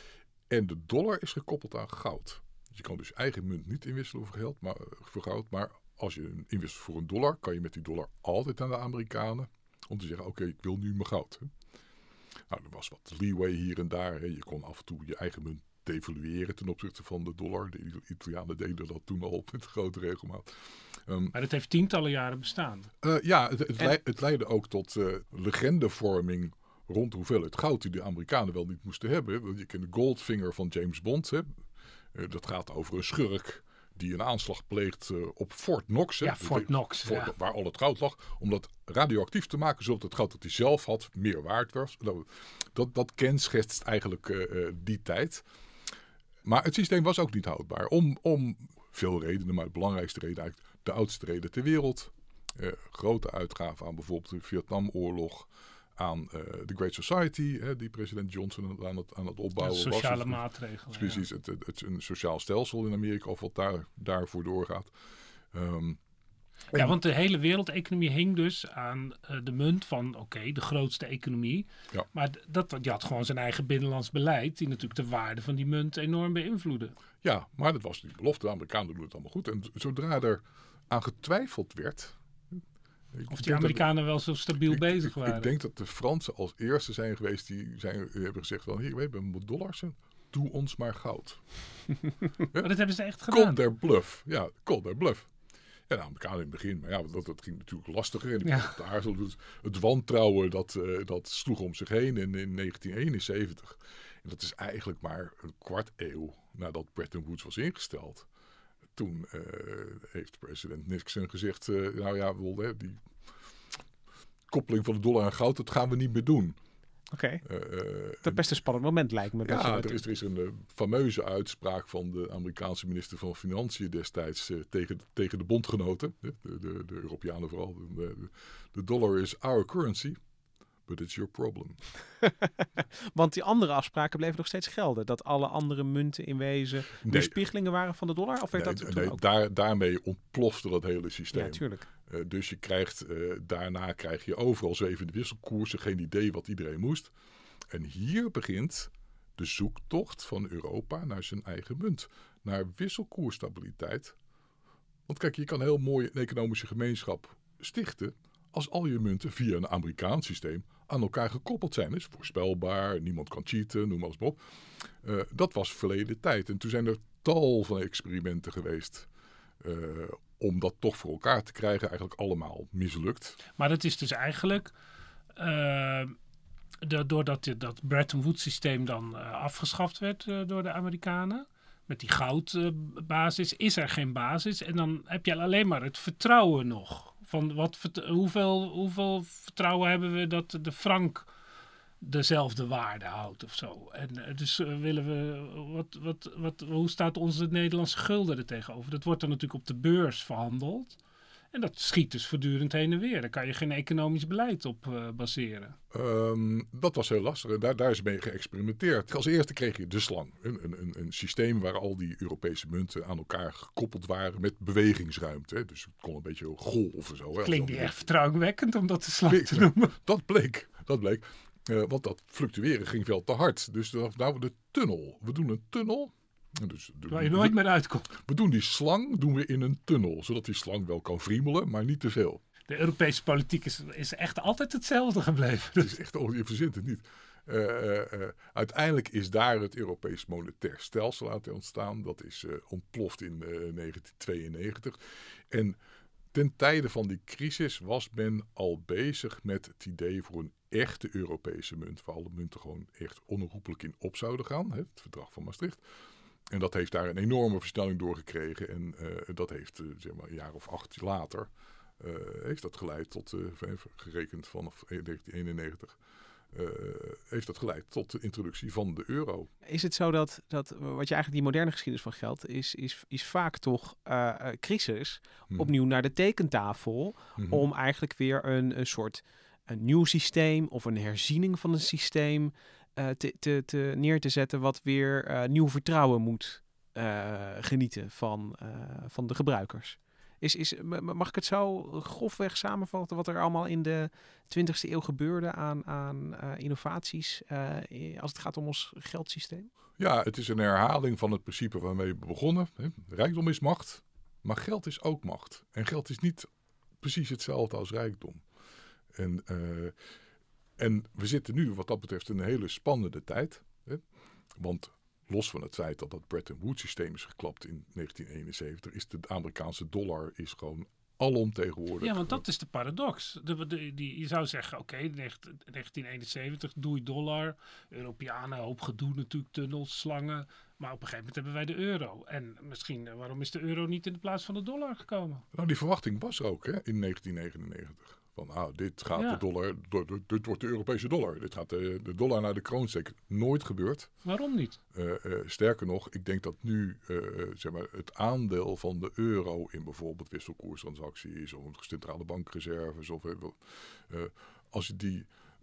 [SPEAKER 3] en de dollar is gekoppeld aan goud. Je kan dus eigen munt niet inwisselen voor, geld, maar, voor goud. Maar als je inwisselt voor een dollar, kan je met die dollar altijd aan de Amerikanen. Om te zeggen, oké, okay, ik wil nu mijn goud. Hè. Nou, er was wat leeway hier en daar. Hè. Je kon af en toe je eigen munt devalueren ten opzichte van de dollar. De Italianen deden dat toen al met grote regelmaat. Um,
[SPEAKER 4] maar dat heeft tientallen jaren bestaan.
[SPEAKER 3] Uh, ja, het, het, leid, het leidde ook tot uh, legendevorming rond de hoeveelheid goud die de Amerikanen wel niet moesten hebben. Want je kent de Goldfinger van James Bond. Hè. Uh, dat gaat over een schurk die een aanslag pleegt uh, op Fort Knox. Hè.
[SPEAKER 4] Ja, Fort Knox.
[SPEAKER 3] Fort,
[SPEAKER 4] ja.
[SPEAKER 3] Waar al het goud lag. Om dat radioactief te maken, zodat het goud dat hij zelf had meer waard was. Dat, dat kenschetst eigenlijk uh, uh, die tijd. Maar het systeem was ook niet houdbaar. Om, om veel redenen, maar de belangrijkste reden eigenlijk de oudste reden ter wereld. Uh, grote uitgaven aan bijvoorbeeld de Vietnamoorlog. Aan uh, de Great Society, hè, die president Johnson aan het, aan het opbouwen
[SPEAKER 4] was. Sociale
[SPEAKER 3] was.
[SPEAKER 4] maatregelen.
[SPEAKER 3] Precies, ja. het, het, het een sociaal stelsel in Amerika of wat daar, daarvoor doorgaat. Um,
[SPEAKER 4] ja, en, want de hele wereldeconomie hing dus aan uh, de munt van, oké, okay, de grootste economie. Ja. Maar dat, die had gewoon zijn eigen binnenlands beleid, die natuurlijk de waarde van die munt enorm beïnvloedde.
[SPEAKER 3] Ja, maar dat was die belofte. De Amerikanen doen het allemaal goed. En zodra er aan getwijfeld werd...
[SPEAKER 4] Ik of die Amerikanen dat, wel zo stabiel
[SPEAKER 3] ik,
[SPEAKER 4] bezig
[SPEAKER 3] ik,
[SPEAKER 4] waren.
[SPEAKER 3] Ik denk dat de Fransen als eerste zijn geweest die, zijn, die hebben gezegd van hier, we hebben dollars, doe ons maar goud.
[SPEAKER 4] Maar dat hebben ze echt gedaan.
[SPEAKER 3] Call their bluff. Ja, call their bluff. Ja, de Amerikanen in het begin, maar ja, dat, dat ging natuurlijk lastiger. En ja. het, het, het wantrouwen, dat, uh, dat sloeg om zich heen in, in negentien eenenzeventig. En dat is eigenlijk maar een kwart eeuw nadat Bretton Woods was ingesteld. Toen uh, heeft president Nixon gezegd, uh, nou ja, wel, die koppeling van de dollar en goud, dat gaan we niet meer doen.
[SPEAKER 2] Oké, okay. uh, dat best een spannend moment lijkt me.
[SPEAKER 3] Ja, er is, er is een uh, fameuze uitspraak van de Amerikaanse minister van Financiën destijds uh, tegen, tegen de bondgenoten, de, de, de Europeanen vooral. De dollar is our currency, but it's your problem.
[SPEAKER 2] Want die andere afspraken bleven nog steeds gelden. Dat alle andere munten in wezen nee. weerspiegelingen waren van de dollar? Of werd
[SPEAKER 3] nee,
[SPEAKER 2] dat
[SPEAKER 3] nee,
[SPEAKER 2] ook?
[SPEAKER 3] Daar, daarmee ontplofte dat hele systeem.
[SPEAKER 2] Ja, tuurlijk.
[SPEAKER 3] Uh, dus je krijgt, uh, daarna krijg je overal zwevende wisselkoersen. Geen idee wat iedereen moest. En hier begint de zoektocht van Europa naar zijn eigen munt. Naar wisselkoersstabiliteit. Want kijk, je kan heel mooi een economische gemeenschap stichten als al je munten via een Amerikaans systeem aan elkaar gekoppeld zijn. Dat is voorspelbaar, niemand kan cheaten, noem maar eens op. Uh, dat was verleden tijd. En toen zijn er tal van experimenten geweest uh, om dat toch voor elkaar te krijgen. Eigenlijk allemaal mislukt.
[SPEAKER 4] Maar dat is dus eigenlijk, uh, de, doordat je, dat Bretton Woods systeem dan uh, afgeschaft werd uh, door de Amerikanen, met die goudbasis, uh, is er geen basis. En dan heb je alleen maar het vertrouwen nog. Van wat, hoeveel, hoeveel vertrouwen hebben we dat de frank dezelfde waarde houdt of zo. En dus uh, willen we, wat, wat, wat, hoe staat onze Nederlandse gulden er tegenover? Dat wordt dan natuurlijk op de beurs verhandeld. En dat schiet dus voortdurend heen en weer. Daar kan je geen economisch beleid op uh, baseren.
[SPEAKER 3] Um, dat was heel lastig. Daar, daar is mee geëxperimenteerd. Als eerste kreeg je de slang. Een, een, een systeem waar al die Europese munten aan elkaar gekoppeld waren met bewegingsruimte. Dus het kon een beetje golven. Zo,
[SPEAKER 4] klinkt niet echt vertrouwenwekkend om dat de slang te noemen.
[SPEAKER 3] Dat bleek. Dat bleek. Uh, want dat fluctueren ging veel te hard. Dus nou, de tunnel. We doen een tunnel. Dus,
[SPEAKER 4] waar je nooit
[SPEAKER 3] we,
[SPEAKER 4] meer uitkomt.
[SPEAKER 3] We doen die slang doen we in een tunnel. Zodat die slang wel kan friemelen, maar niet te veel.
[SPEAKER 4] De Europese politiek is, is echt altijd hetzelfde gebleven.
[SPEAKER 3] Het is echt, oh, je verzint het niet. Uh, uh, uh, uiteindelijk is daar het Europees monetair stelsel laten ontstaan. Dat is uh, ontploft in uh, negentien tweeënnegentig. En ten tijde van die crisis was men al bezig met het idee voor een echte Europese munt. Waar alle munten gewoon echt onherroepelijk in op zouden gaan. Hè, het verdrag van Maastricht. En dat heeft daar een enorme versnelling door gekregen. En uh, dat heeft uh, zeg maar een jaar of acht later uh, heeft dat geleid tot, uh, gerekend vanaf negentien eenennegentig, uh, heeft dat geleid tot de introductie van de euro.
[SPEAKER 2] Is het zo dat, dat wat je eigenlijk die moderne geschiedenis van geld is, is, is vaak toch uh, uh, crisis hmm. opnieuw naar de tekentafel hmm. om eigenlijk weer een, een soort een nieuw systeem of een herziening van een systeem uh, te, te, te neer te zetten wat weer uh, nieuw vertrouwen moet uh, genieten van, uh, van de gebruikers. Is, is, mag ik het zo grofweg samenvatten wat er allemaal in de twintigste eeuw gebeurde aan, aan uh, innovaties uh, als het gaat om ons geldsysteem?
[SPEAKER 3] Ja, het is een herhaling van het principe waarmee we begonnen. Hè. Rijkdom is macht, maar geld is ook macht. En geld is niet precies hetzelfde als rijkdom. En, uh, en we zitten nu wat dat betreft in een hele spannende tijd. Hè. Want los van het feit dat dat Bretton Woods systeem is geklapt in negentien eenenzeventig... is de Amerikaanse dollar is gewoon alomtegenwoordig.
[SPEAKER 4] Ja, want dat is de paradox. De, de, die, je zou zeggen, oké, okay, negentien eenenzeventig, doei dollar. Europeanen, hoop gedoe natuurlijk, tunnels, slangen. Maar op een gegeven moment hebben wij de euro. En misschien, waarom is de euro niet in de plaats van de dollar gekomen?
[SPEAKER 3] Nou, die verwachting was er ook hè, in negentien negenennegentig. Van, ah, dit gaat ja. de dollar, dit, dit wordt de Europese dollar. Dit gaat de, de dollar naar de kroon steken. Nooit gebeurd.
[SPEAKER 4] Waarom niet?
[SPEAKER 3] Uh, uh, sterker nog, ik denk dat nu uh, zeg maar, het aandeel van de euro in bijvoorbeeld wisselkoerstransacties of centrale bankreserves, of, uh, uh, als je die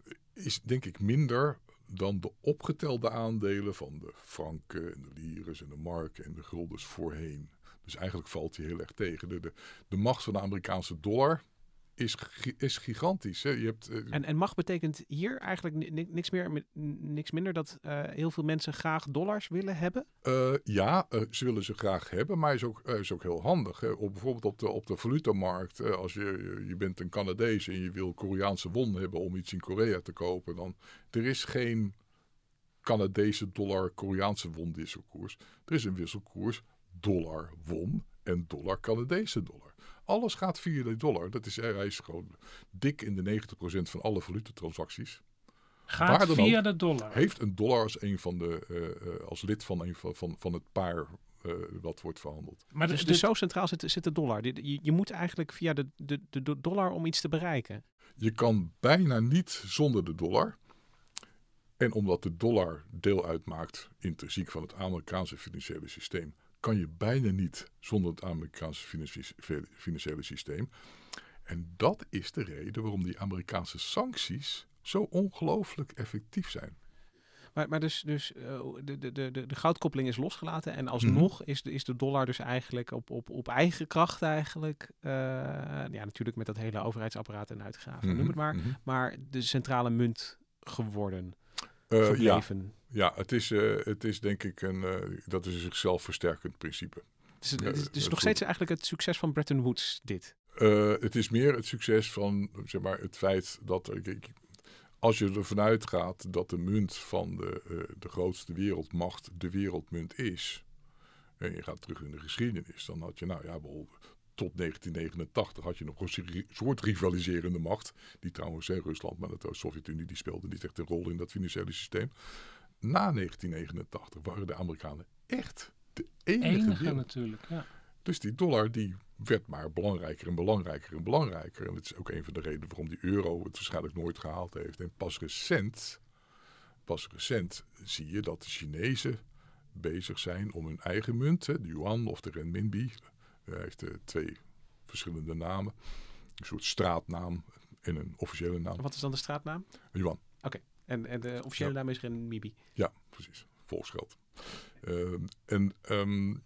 [SPEAKER 3] is denk ik minder dan de opgetelde aandelen van de franken en de lires en de marken en de guldens voorheen. Dus eigenlijk valt die heel erg tegen. De, de, de macht van de Amerikaanse dollar Is, is gigantisch. Hè? Je hebt, uh...
[SPEAKER 2] en, en macht betekent hier eigenlijk ni- niks, meer, niks minder dat uh, heel veel mensen graag dollars willen hebben?
[SPEAKER 3] Uh, ja, uh, ze willen ze graag hebben, maar is ook, uh, is ook heel handig. Hè? Op, bijvoorbeeld op de, op de valutamarkt, uh, als je, je bent een Canadees en je wil Koreaanse won hebben om iets in Korea te kopen, dan er is geen Canadese dollar Koreaanse won wisselkoers. Er is een wisselkoers dollar won en dollar Canadese dollar. Alles gaat via de dollar. Dat is, hij is gewoon dik in de negentig procent van alle valutatransacties.
[SPEAKER 4] Gaat via de dollar.
[SPEAKER 3] Heeft een dollar als, een van de, uh, uh, als lid van, een van, van, van het paar uh, wat wordt verhandeld.
[SPEAKER 2] Maar dus, dus zo centraal zit, zit de dollar. Je, je moet eigenlijk via de, de, de dollar om iets te bereiken.
[SPEAKER 3] Je kan bijna niet zonder de dollar. En omdat de dollar deel uitmaakt, intrinsiek van het Amerikaanse financiële systeem, kan je bijna niet zonder het Amerikaanse financiële systeem. En dat is de reden waarom die Amerikaanse sancties zo ongelooflijk effectief zijn.
[SPEAKER 2] Maar, maar dus, dus uh, de, de, de, de goudkoppeling is losgelaten en alsnog mm-hmm. is, de, is de dollar dus eigenlijk op, op, op eigen kracht eigenlijk, uh, ja natuurlijk met dat hele overheidsapparaat en uitgaven, mm-hmm. noem het maar, mm-hmm. maar de centrale munt geworden.
[SPEAKER 3] Uh, ja, ja het, is, uh, het is denk ik een, uh, dat is een zichzelf versterkend principe.
[SPEAKER 2] Dus het, het is, het is uh, nog steeds eigenlijk het succes van Bretton Woods dit?
[SPEAKER 3] Uh, het is meer het succes van zeg maar, het feit dat er, als je ervan uitgaat dat de munt van de, uh, de grootste wereldmacht de wereldmunt is, en je gaat terug in de geschiedenis, dan had je nou ja bijvoorbeeld tot negentien negenentachtig had je nog een soort rivaliserende macht. Die trouwens, hè, Rusland, maar de Sovjet-Unie, die speelde niet echt een rol in dat financiële systeem. Na negentien negenentachtig waren de Amerikanen echt de enige.
[SPEAKER 4] Enige natuurlijk, ja.
[SPEAKER 3] Dus die dollar die werd maar belangrijker en belangrijker en belangrijker. En dat is ook een van de redenen waarom die euro het waarschijnlijk nooit gehaald heeft. En pas recent, pas recent zie je dat de Chinezen bezig zijn om hun eigen munt, hè, de yuan of de renminbi. Hij heeft uh, twee verschillende namen. Een soort straatnaam en een officiële naam.
[SPEAKER 2] Wat is dan de straatnaam?
[SPEAKER 3] Yuan.
[SPEAKER 2] Oké, okay. en, en de officiële ja. naam is renminbi?
[SPEAKER 3] Ja, precies. Volksgeld. Uh, en um,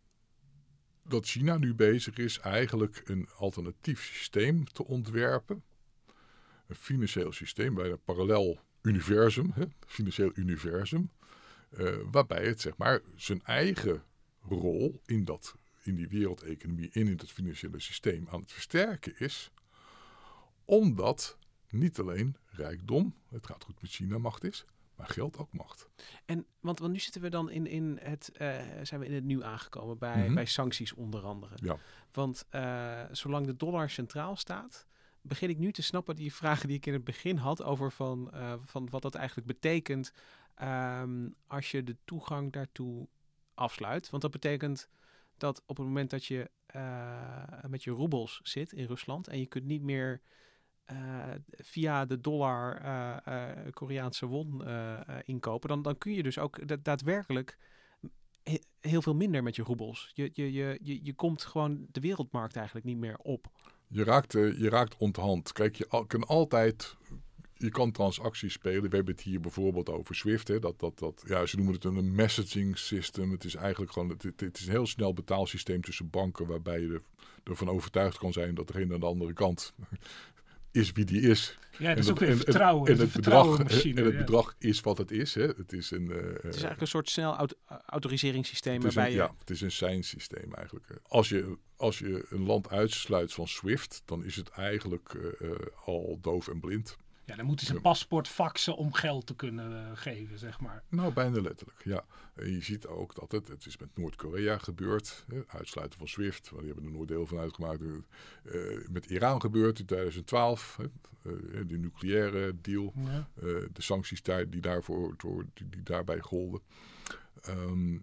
[SPEAKER 3] dat China nu bezig is eigenlijk een alternatief systeem te ontwerpen. Een financieel systeem bij een parallel universum, hè, financieel universum. Uh, waarbij het zeg maar zijn eigen rol in dat in die wereldeconomie en in het financiële systeem aan het versterken is. Omdat niet alleen rijkdom, het gaat goed met China, macht is, maar geld ook macht.
[SPEAKER 2] En want, want nu zitten we dan in, in het, uh, zijn we in het nu aangekomen bij,
[SPEAKER 3] mm-hmm.
[SPEAKER 2] bij sancties onder andere.
[SPEAKER 3] Ja.
[SPEAKER 2] Want uh, zolang de dollar centraal staat, begin ik nu te snappen die vragen die ik in het begin had over van, uh, van wat dat eigenlijk betekent um, als je de toegang daartoe afsluit. Want dat betekent dat op het moment dat je uh, met je roebels zit in Rusland en je kunt niet meer uh, via de dollar uh, uh, Koreaanse won uh, uh, inkopen, dan, dan kun je dus ook da- daadwerkelijk he- heel veel minder met je roebels. Je, je, je, je, je komt gewoon de wereldmarkt eigenlijk niet meer op.
[SPEAKER 3] Je raakt, uh, je raakt onthand. Kijk, je al, kan altijd... Je kan transacties spelen. We hebben het hier bijvoorbeeld over Swift. Hè? Dat, dat, dat, ja, ze noemen het een messaging system. Het is eigenlijk gewoon het, het, het is een heel snel betaalsysteem tussen banken, waarbij je er, ervan overtuigd kan zijn dat er een aan de andere kant is wie die is.
[SPEAKER 4] Ja, dat is
[SPEAKER 3] en
[SPEAKER 4] ook weer
[SPEAKER 3] en,
[SPEAKER 4] vertrouwen.
[SPEAKER 3] En, en, het, bedrag,
[SPEAKER 4] machine,
[SPEAKER 3] en het
[SPEAKER 4] ja.
[SPEAKER 3] bedrag is wat het is. Hè? Het is een... Uh,
[SPEAKER 2] Het is eigenlijk een soort snel auto- autoriseringssysteem
[SPEAKER 3] het is
[SPEAKER 2] waarbij
[SPEAKER 3] een,
[SPEAKER 2] je...
[SPEAKER 3] Ja, het is een seinsysteem eigenlijk. Als je, als je een land uitsluit van Swift, dan is het eigenlijk uh, uh, al doof en blind.
[SPEAKER 4] Ja, dan moeten ze een paspoort faxen om geld te kunnen uh, geven, zeg maar.
[SPEAKER 3] Nou, bijna letterlijk, ja. En je ziet ook dat het, het is met Noord-Korea gebeurd, hè, uitsluiten van Swift, waar die hebben er nooit deel van uitgemaakt. Uh, met Iran gebeurd in twintig twaalf, hè, uh, de nucleaire deal,
[SPEAKER 4] Ja.
[SPEAKER 3] uh, de sancties daar, die, daarvoor, door, die, die daarbij golden. Um,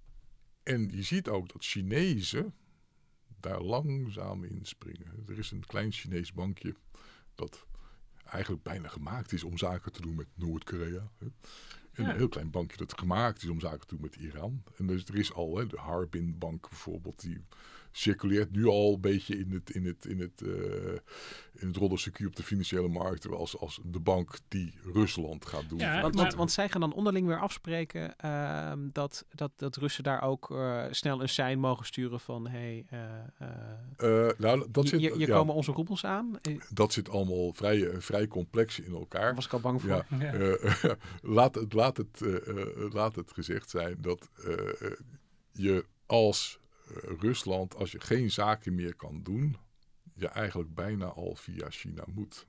[SPEAKER 3] en je ziet ook dat Chinezen daar langzaam in springen. Er is een klein Chinees bankje dat eigenlijk bijna gemaakt is om zaken te doen met Noord-Korea. Hè. En ja. Een heel klein bankje dat gemaakt is om zaken te doen met Iran. En dus er is al, hè, de Harbin Bank bijvoorbeeld, die circuleert nu al een beetje in het, in het, in het, uh, in het roddelcircuit op de financiële markten als, als de bank die Rusland gaat doen.
[SPEAKER 2] Ja, want, want, want zij gaan dan onderling weer afspreken uh, dat, dat, dat Russen daar ook uh, snel een sein mogen sturen van hey, uh, uh,
[SPEAKER 3] uh, nou, dat zit,
[SPEAKER 2] hier, hier
[SPEAKER 3] ja,
[SPEAKER 2] komen onze roebels aan.
[SPEAKER 3] Dat zit allemaal vrij, uh, vrij complex in elkaar.
[SPEAKER 2] Daar was ik al bang voor.
[SPEAKER 3] Ja, ja. Uh, laat, het, laat, het, uh, uh, laat het gezegd zijn dat uh, uh, je als Rusland, als je geen zaken meer kan doen, je eigenlijk bijna al via China moet.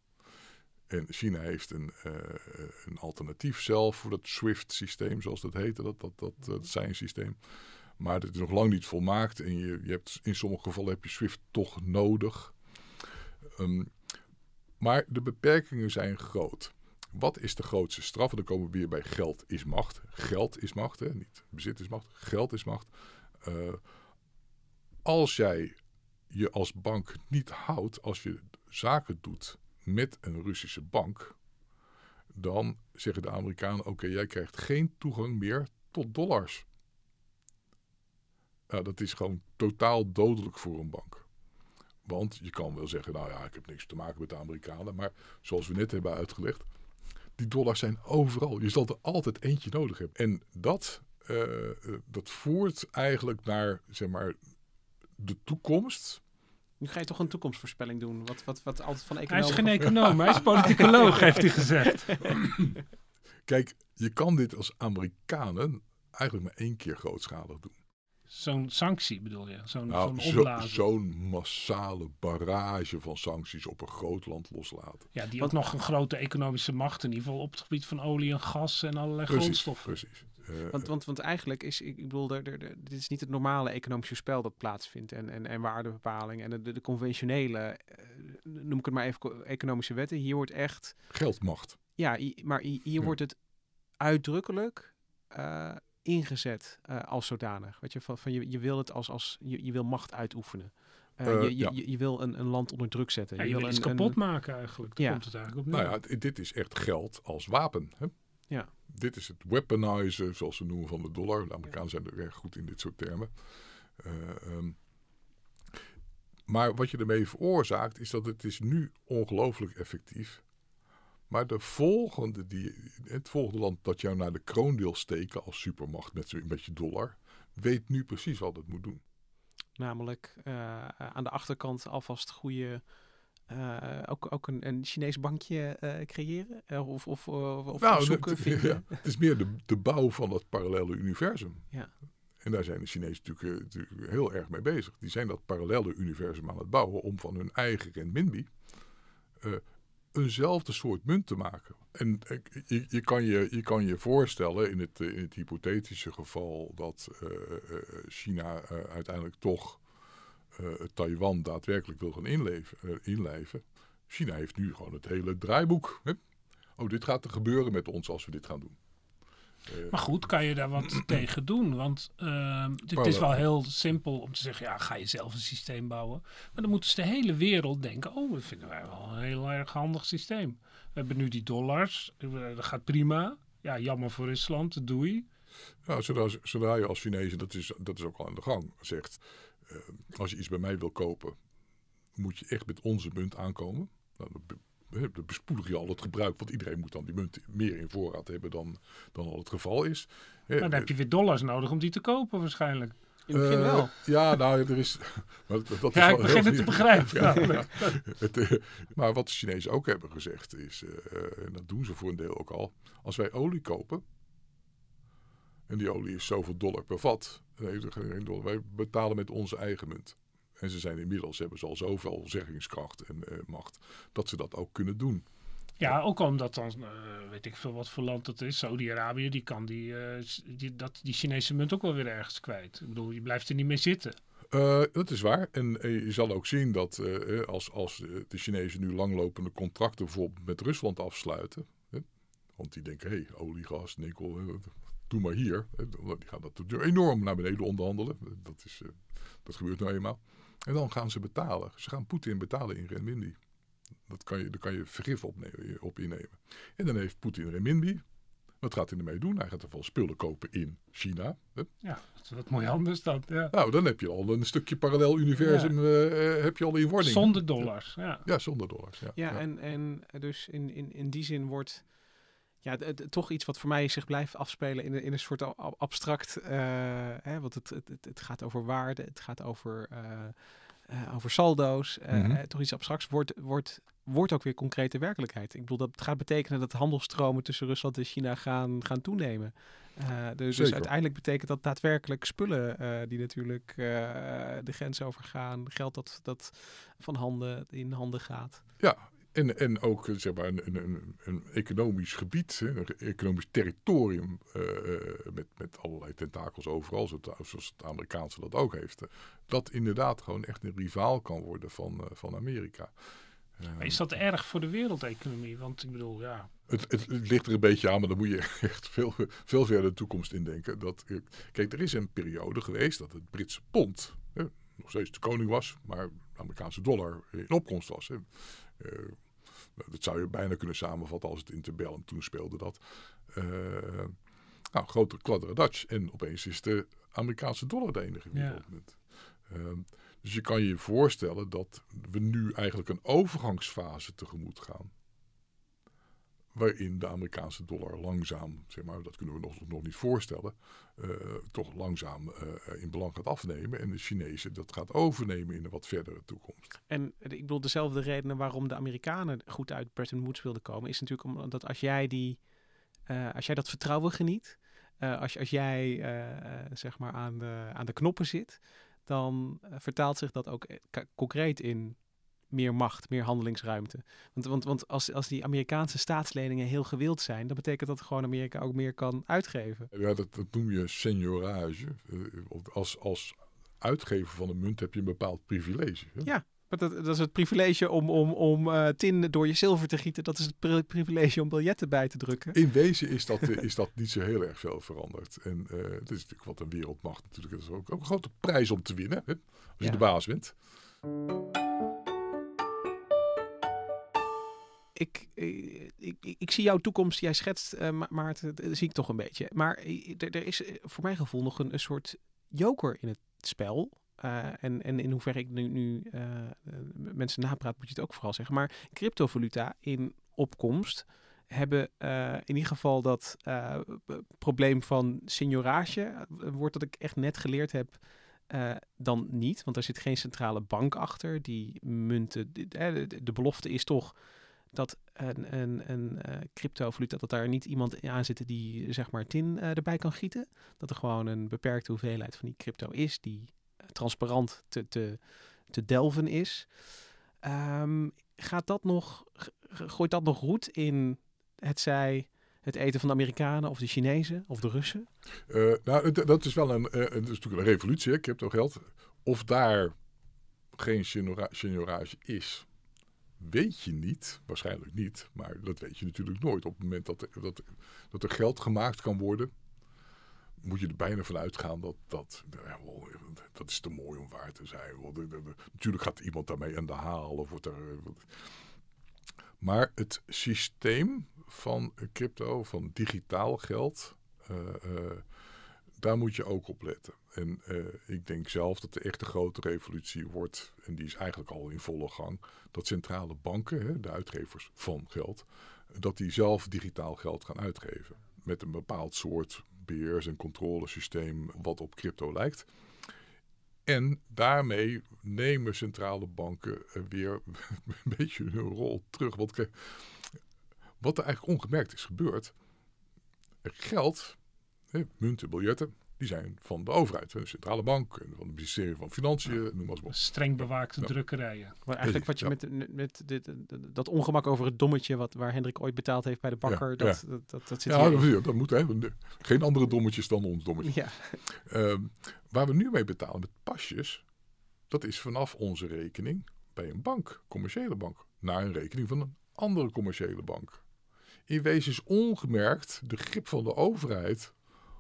[SPEAKER 3] En China heeft een, uh, een alternatief zelf voor dat SWIFT-systeem, zoals dat heette, dat, dat, dat, dat sein-systeem. Maar dat is nog lang niet volmaakt en je, je hebt, in sommige gevallen heb je SWIFT toch nodig. Um, maar de beperkingen zijn groot. Wat is de grootste straf? En dan komen we weer bij geld is macht. Geld is macht, hè? Niet bezit is macht. Geld is macht. Uh, als jij je als bank niet houdt, als je zaken doet met een Russische bank, dan zeggen de Amerikanen, oké, okay, jij krijgt geen toegang meer tot dollars. Nou, dat is gewoon totaal dodelijk voor een bank. Want je kan wel zeggen, nou ja, ik heb niks te maken met de Amerikanen, maar zoals we net hebben uitgelegd, die dollars zijn overal. Je zal er altijd eentje nodig hebben. En dat... Uh, dat voert eigenlijk naar, zeg maar, de toekomst.
[SPEAKER 2] Nu ga je toch een toekomstvoorspelling doen? Wat, wat, wat altijd van
[SPEAKER 4] econoom... Hij is geen econoom, hij is politicoloog, heeft hij gezegd.
[SPEAKER 3] Kijk, je kan dit als Amerikanen eigenlijk maar één keer grootschalig doen.
[SPEAKER 4] Zo'n sanctie bedoel je? Zo'n,
[SPEAKER 3] nou,
[SPEAKER 4] zo'n
[SPEAKER 3] zo,
[SPEAKER 4] opblazen?
[SPEAKER 3] Zo'n massale barrage van sancties op een groot land loslaten.
[SPEAKER 4] Ja, die ook nog een grote economische macht, in ieder geval op het gebied van olie en gas en allerlei
[SPEAKER 3] precies,
[SPEAKER 4] grondstoffen.
[SPEAKER 3] Precies.
[SPEAKER 2] Uh, want, want, want eigenlijk is, ik bedoel, er, er, er, dit is niet het normale economische spel dat plaatsvindt en, en, en waardebepaling en de, de conventionele, uh, noem ik het maar even, economische wetten. Hier wordt echt...
[SPEAKER 3] Geldmacht.
[SPEAKER 2] Ja, i, maar hier, hier ja. wordt het uitdrukkelijk uh, ingezet uh, als zodanig. Weet je, van, van je, je wil het als, als je, je wil macht uitoefenen. Uh, uh, je, je, ja. je, je wil een, een land onder druk zetten.
[SPEAKER 4] Ja,
[SPEAKER 2] je,
[SPEAKER 4] je wil
[SPEAKER 2] wil
[SPEAKER 4] iets
[SPEAKER 2] een,
[SPEAKER 4] kapot
[SPEAKER 2] een,
[SPEAKER 4] maken eigenlijk. Daar
[SPEAKER 2] ja.
[SPEAKER 4] komt het eigenlijk op neer.
[SPEAKER 3] Nou ja, dit is echt geld als wapen. Hè?
[SPEAKER 2] Ja.
[SPEAKER 3] Dit is het weaponizen, zoals ze noemen, van de dollar. De Amerikanen zijn er erg goed in dit soort termen. Uh, um, maar wat je ermee veroorzaakt, is dat het is nu ongelooflijk effectief. Maar de volgende die, het volgende land dat jou naar de kroon wil steken als supermacht met, met je dollar, weet nu precies wat het moet doen.
[SPEAKER 2] Namelijk uh, aan de achterkant alvast goede... Uh, ook, ook een, een Chinees bankje uh, creëren? Uh, of of, uh, of
[SPEAKER 3] nou,
[SPEAKER 2] zoeken,
[SPEAKER 3] het,
[SPEAKER 2] vinden?
[SPEAKER 3] Ja, het is meer de, de bouw van het parallele universum.
[SPEAKER 2] Ja.
[SPEAKER 3] En daar zijn de Chinezen natuurlijk, natuurlijk heel erg mee bezig. Die zijn dat parallele universum aan het bouwen om van hun eigen renminbi uh, eenzelfde soort munt te maken. En uh, je, je, kan je, je kan je voorstellen in het, uh, in het hypothetische geval dat uh, uh, China uh, uiteindelijk toch Uh, Taiwan daadwerkelijk wil gaan inleven, uh, inlijven. China heeft nu gewoon het hele draaiboek. Hè? Oh, dit gaat er gebeuren met ons als we dit gaan doen. Uh,
[SPEAKER 4] maar goed, kan je daar wat tegen doen? Want uh, het is wel heel simpel om te zeggen, ja, ga je zelf een systeem bouwen. Maar dan moet dus de hele wereld denken, oh, dat vinden wij wel een heel erg handig systeem. We hebben nu die dollars, dat gaat prima. Ja, jammer voor Rusland, doei.
[SPEAKER 3] Nou, zodra, zodra je als Chinees, dat is, dat is ook al aan de gang, zegt, uh, als je iets bij mij wil kopen, moet je echt met onze munt aankomen. Nou, dan bespoedig je al het gebruik, want iedereen moet dan die munt meer in voorraad hebben dan, dan al het geval is.
[SPEAKER 4] Maar dan heb je weer dollars nodig om die te kopen waarschijnlijk.
[SPEAKER 2] In het begin wel.
[SPEAKER 3] Uh, ja, nou, er is... Maar, dat, dat
[SPEAKER 4] ja,
[SPEAKER 3] is
[SPEAKER 4] ik begin het te begrijpen.
[SPEAKER 3] Ja, ja. Het, uh, maar wat de Chinezen ook hebben gezegd is, uh, en dat doen ze voor een deel ook al, als wij olie kopen, en die olie is zoveel dollar per vat, nee, geen dollar, wij betalen met onze eigen munt. En ze zijn inmiddels, hebben ze al zoveel zeggingskracht en uh, macht, dat ze dat ook kunnen doen.
[SPEAKER 4] Ja, ook omdat dan, uh, weet ik veel wat voor land dat is, Saudi-Arabië, die kan die, uh, die, dat, die Chinese munt ook wel weer ergens kwijt. Ik bedoel, je blijft er niet mee zitten.
[SPEAKER 3] Uh, dat is waar. En uh, je zal ook zien dat uh, als, als de Chinezen nu langlopende contracten bijvoorbeeld met Rusland afsluiten, hè, want die denken, hé, hey, olie, gas, nikkel, uh, doe maar hier. Hè, die gaan dat enorm naar beneden onderhandelen. Dat, is, uh, dat gebeurt nou eenmaal. En dan gaan ze betalen. Ze gaan Poetin betalen in renminbi. Dat kan je, daar kan je vergif op, nemen, op innemen. En dan heeft Poetin renminbi. Wat gaat hij ermee doen? Hij gaat er wel spullen kopen in China. Hè?
[SPEAKER 4] Ja, dat is wat mooi anders dan. Ja.
[SPEAKER 3] Nou, dan heb je al een stukje parallel universum ja. uh, heb je al in wording.
[SPEAKER 4] Zonder dollars, ja.
[SPEAKER 3] Ja, zonder dollars, ja.
[SPEAKER 2] Ja,
[SPEAKER 3] ja.
[SPEAKER 2] En, en dus in, in, in die zin wordt... Ja, het, het, toch iets wat voor mij zich blijft afspelen in, in een soort abstract... Uh, hè, want het, het, het gaat over waarde, het gaat over, uh, uh, over saldo's. Uh, mm-hmm. uh, toch iets abstracts wordt, wordt, wordt ook weer concrete werkelijkheid. Ik bedoel, dat gaat betekenen dat handelsstromen tussen Rusland en China gaan, gaan toenemen. Uh, dus, dus uiteindelijk betekent dat daadwerkelijk spullen uh, die natuurlijk uh, de grens overgaan. Geld dat, dat van handen in handen gaat.
[SPEAKER 3] Ja. En, en ook zeg maar, een, een, een economisch gebied, een economisch territorium uh, met, met allerlei tentakels overal, zoals het Amerikaanse dat ook heeft. Dat inderdaad gewoon echt een rivaal kan worden van, uh, van Amerika.
[SPEAKER 4] Maar is dat erg voor de wereldeconomie? Want ik bedoel, ja...
[SPEAKER 3] Het, het, het ligt er een beetje aan, maar dan moet je echt veel, veel verder de toekomst indenken. Dat, kijk, er is een periode geweest dat het Britse pond hè, nog steeds de koning was, maar de Amerikaanse dollar in opkomst was. Hè. Uh, dat zou je bijna kunnen samenvatten als het interbellum toen speelde dat. Uh, nou, grote kladderadatsch. En opeens is de Amerikaanse dollar de enige wereldmunt. Ja. Uh, dus je kan je voorstellen dat we nu eigenlijk een overgangsfase tegemoet gaan. Waarin de Amerikaanse dollar langzaam, zeg maar, dat kunnen we nog, nog niet voorstellen, uh, toch langzaam uh, in belang gaat afnemen. En de Chinezen dat gaat overnemen in een wat verdere toekomst.
[SPEAKER 2] En ik bedoel, dezelfde redenen waarom de Amerikanen goed uit Bretton Woods wilden komen, is natuurlijk omdat als jij, die, uh, als jij dat vertrouwen geniet, uh, als, als jij uh, zeg maar aan de, aan de knoppen zit, dan uh, vertaalt zich dat ook k- concreet in meer macht, meer handelingsruimte. Want, want, want als, als die Amerikaanse staatsleningen heel gewild zijn, dan betekent dat gewoon Amerika ook meer kan uitgeven.
[SPEAKER 3] Ja, dat, dat noem je seigneurage. Als, als uitgever van een munt heb je een bepaald privilege. Hè?
[SPEAKER 2] Ja, maar dat, dat is het privilege om, om, om uh, tin door je zilver te gieten. Dat is het pri- privilege om biljetten bij te drukken.
[SPEAKER 3] In wezen is dat, is dat niet zo heel erg veel veranderd. En uh, het is natuurlijk wat een wereldmacht natuurlijk. Het is ook, ook een grote prijs om te winnen, hè? Als je ja. de baas bent.
[SPEAKER 2] Ik, ik, ik, ik zie jouw toekomst, jij schetst, uh, Maarten, dat zie ik toch een beetje. Maar er, er is voor mijn gevoel nog een, een soort joker in het spel. Uh, en, en in hoeverre ik nu, nu uh, mensen napraat, moet je het ook vooral zeggen. Maar cryptovaluta in opkomst hebben uh, in ieder geval dat uh, probleem van seigneurage, een woord dat ik echt net geleerd heb, Uh, dan niet. Want er zit geen centrale bank achter. Die munten, de, de, de belofte is toch dat een, een, een uh, cryptovaluta, dat daar niet iemand aan zit die zeg maar tin uh, erbij kan gieten. Dat er gewoon een beperkte hoeveelheid van die crypto is die uh, transparant te, te, te delven is. Um, gaat dat nog, gooit dat nog roet in het zij het eten van de Amerikanen of de Chinezen of de Russen?
[SPEAKER 3] Uh, nou, d- dat is wel een, uh, dat is natuurlijk een revolutie, hè, crypto geld. Of daar geen seigneurage is, weet je niet, waarschijnlijk niet, maar dat weet je natuurlijk nooit. Op het moment dat er, dat, dat er geld gemaakt kan worden, moet je er bijna van uitgaan dat dat, ja, wel, dat is te mooi om waar te zijn. Wel, de, de, de, natuurlijk gaat iemand daarmee aan de haal. Of wordt er, wat. Maar het systeem van crypto, van digitaal geld, uh, uh, daar moet je ook op letten. En uh, ik denk zelf dat de echte grote revolutie wordt, en die is eigenlijk al in volle gang, dat centrale banken, hè, de uitgevers van geld, dat die zelf digitaal geld gaan uitgeven. Met een bepaald soort beheers- en controlesysteem wat op crypto lijkt. En daarmee nemen centrale banken weer een beetje hun rol terug. Want kijk, wat er eigenlijk ongemerkt is gebeurd, geld, hè, munten, biljetten, die zijn van de overheid. De centrale bank, van het ministerie van Financiën, noem maar eens op.
[SPEAKER 4] Streng bewaakte
[SPEAKER 3] ja.
[SPEAKER 4] drukkerijen.
[SPEAKER 2] Maar eigenlijk wat je
[SPEAKER 3] ja.
[SPEAKER 2] met, met dit, dat ongemak over het dommetje wat, waar Hendrik ooit betaald heeft bij de bakker,
[SPEAKER 3] Ja,
[SPEAKER 2] dat,
[SPEAKER 3] ja.
[SPEAKER 2] dat, dat, dat zit
[SPEAKER 3] Ja,
[SPEAKER 2] hier.
[SPEAKER 3] dat, dat moet. Hè. Geen andere dommetjes dan ons dommetje.
[SPEAKER 2] Ja.
[SPEAKER 3] Um, waar we nu mee betalen met pasjes, dat is vanaf onze rekening bij een bank, commerciële bank, naar een rekening van een andere commerciële bank. In wezen is ongemerkt de grip van de overheid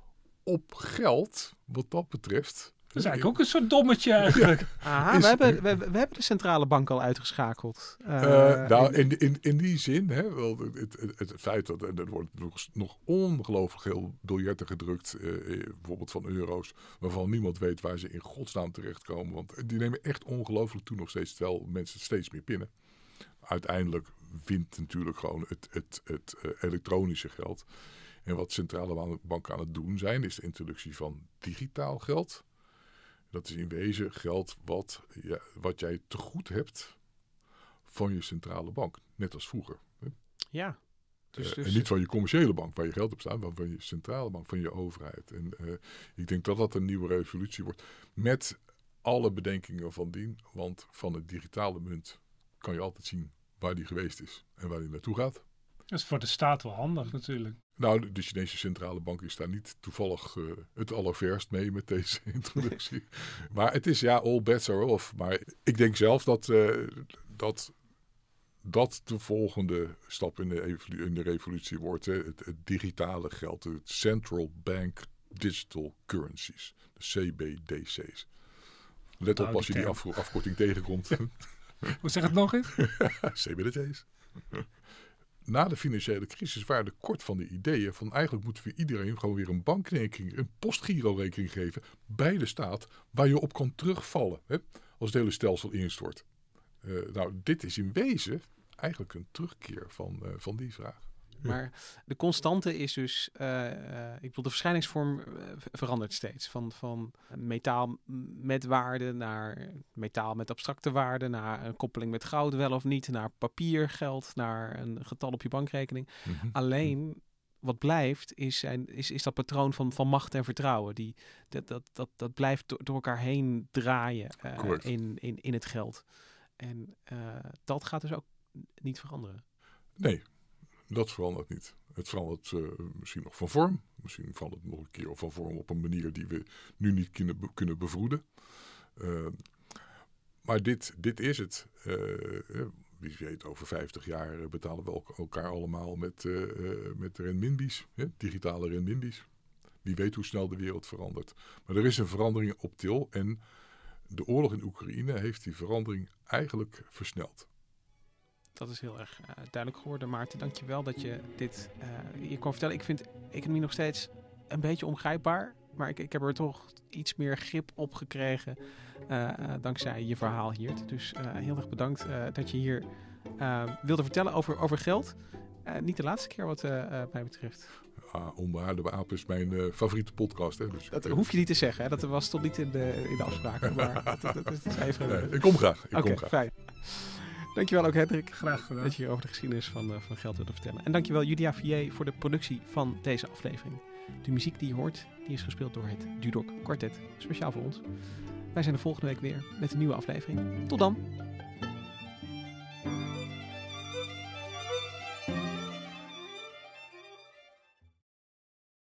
[SPEAKER 3] op geld, wat dat betreft.
[SPEAKER 4] Dat is eigenlijk ook een soort dommetje eigenlijk.
[SPEAKER 2] Aha,
[SPEAKER 3] Is-
[SPEAKER 2] we, hebben, we, we hebben de centrale bank al uitgeschakeld. Uh,
[SPEAKER 3] Uh, nou,
[SPEAKER 2] in-
[SPEAKER 3] in, in, in die zin, hè, wel, het, het, het feit dat en er wordt nog, nog ongelooflijk veel biljetten gedrukt, uh, bijvoorbeeld van euro's, waarvan niemand weet waar ze in godsnaam terechtkomen. Want die nemen echt ongelooflijk toe nog steeds, terwijl mensen steeds meer pinnen. Uiteindelijk wint natuurlijk gewoon het, het, het uh, elektronische geld. En wat centrale banken aan het doen zijn, is de introductie van digitaal geld. Dat is in wezen geld wat, ja, wat jij te goed hebt van je centrale bank. Net als vroeger. Hè?
[SPEAKER 2] ja. Dus,
[SPEAKER 3] Uh,
[SPEAKER 2] dus,
[SPEAKER 3] en niet van je commerciële bank waar je geld op staat, maar van je centrale bank, van je overheid. En uh, ik denk dat dat een nieuwe revolutie wordt. Met alle bedenkingen van dien. Want van het digitale munt kan je altijd zien waar die geweest is en waar die naartoe gaat.
[SPEAKER 4] Dat is voor de staat wel handig natuurlijk.
[SPEAKER 3] Nou, de Chinese centrale bank is daar niet toevallig uh, het allerverst mee met deze introductie. Maar het is, ja, all bets are off. Maar ik denk zelf dat uh, dat, dat de volgende stap in de, evolu- in de revolutie wordt. Hè. Het, het digitale geld, het Central Bank Digital Currencies, de C B D C's. Let op
[SPEAKER 4] Nou,
[SPEAKER 3] als je
[SPEAKER 4] die
[SPEAKER 3] die
[SPEAKER 4] term.
[SPEAKER 3] af, afkorting tegenkomt.
[SPEAKER 4] Hoe zeg het nog eens?
[SPEAKER 3] C B D C's. Na de financiële crisis waren er kort van de ideeën van eigenlijk moeten we iedereen gewoon weer een bankrekening, een postgirorekening geven bij de staat waar je op kan terugvallen, hè, als het hele stelsel instort. Uh, nou, dit is in wezen eigenlijk een terugkeer van, uh, van die vraag.
[SPEAKER 2] maar de constante is dus, uh, uh, ik bedoel, de verschijningsvorm uh, verandert steeds. Van, van metaal met waarde naar metaal met abstracte waarde, naar een koppeling met goud wel of niet, naar papiergeld, naar een getal op je bankrekening.
[SPEAKER 3] Mm-hmm.
[SPEAKER 2] Alleen, wat blijft, is, zijn, is, is dat patroon van, van macht en vertrouwen. Die, dat, dat, dat, dat blijft door, door elkaar heen draaien uh, in, in, in het geld. En uh, dat gaat dus ook niet veranderen.
[SPEAKER 3] Nee, dat verandert niet. Het verandert uh, misschien nog van vorm. Misschien verandert het nog een keer van vorm op een manier die we nu niet kunnen, be- kunnen bevroeden. Uh, maar dit, dit is het. Uh, wie weet, over vijftig jaar betalen we elkaar allemaal met, uh, uh, met renminbi's, hè? Digitale renminbi's. Wie weet hoe snel de wereld verandert. Maar er is een verandering op til en de oorlog in Oekraïne heeft die verandering eigenlijk versneld.
[SPEAKER 2] Dat is heel erg uh, duidelijk geworden. Maarten, dank je wel dat je dit uh, hier kon vertellen. Ik vind economie nog steeds een beetje ongrijpbaar. Maar ik, ik heb er toch iets meer grip op gekregen uh, uh, dankzij je verhaal hier. Dus uh, heel erg bedankt uh, dat je hier uh, wilde vertellen over, over geld. Uh, niet de laatste keer wat uh, uh, mij betreft.
[SPEAKER 3] Ah, Onbehaarde Aap is mijn uh, favoriete podcast. Hè? Dus
[SPEAKER 2] Dat hoef je niet te zeggen. Hè? Dat was tot niet in de, in de afspraken. Maar dat, dat, dat is even...
[SPEAKER 3] Nee, ik kom graag. Ik
[SPEAKER 2] Oké,
[SPEAKER 3] kom graag.
[SPEAKER 2] fijn. Dankjewel ook, Hendrik.
[SPEAKER 4] Graag gedaan.
[SPEAKER 2] Dat je hier over de geschiedenis van, uh, van geld wilde vertellen. En dankjewel Julia Vier voor de productie van deze aflevering. De muziek die je hoort, die is gespeeld door het Dudok Quartet. Speciaal voor ons. Wij zijn de volgende week weer met een nieuwe aflevering. Tot dan!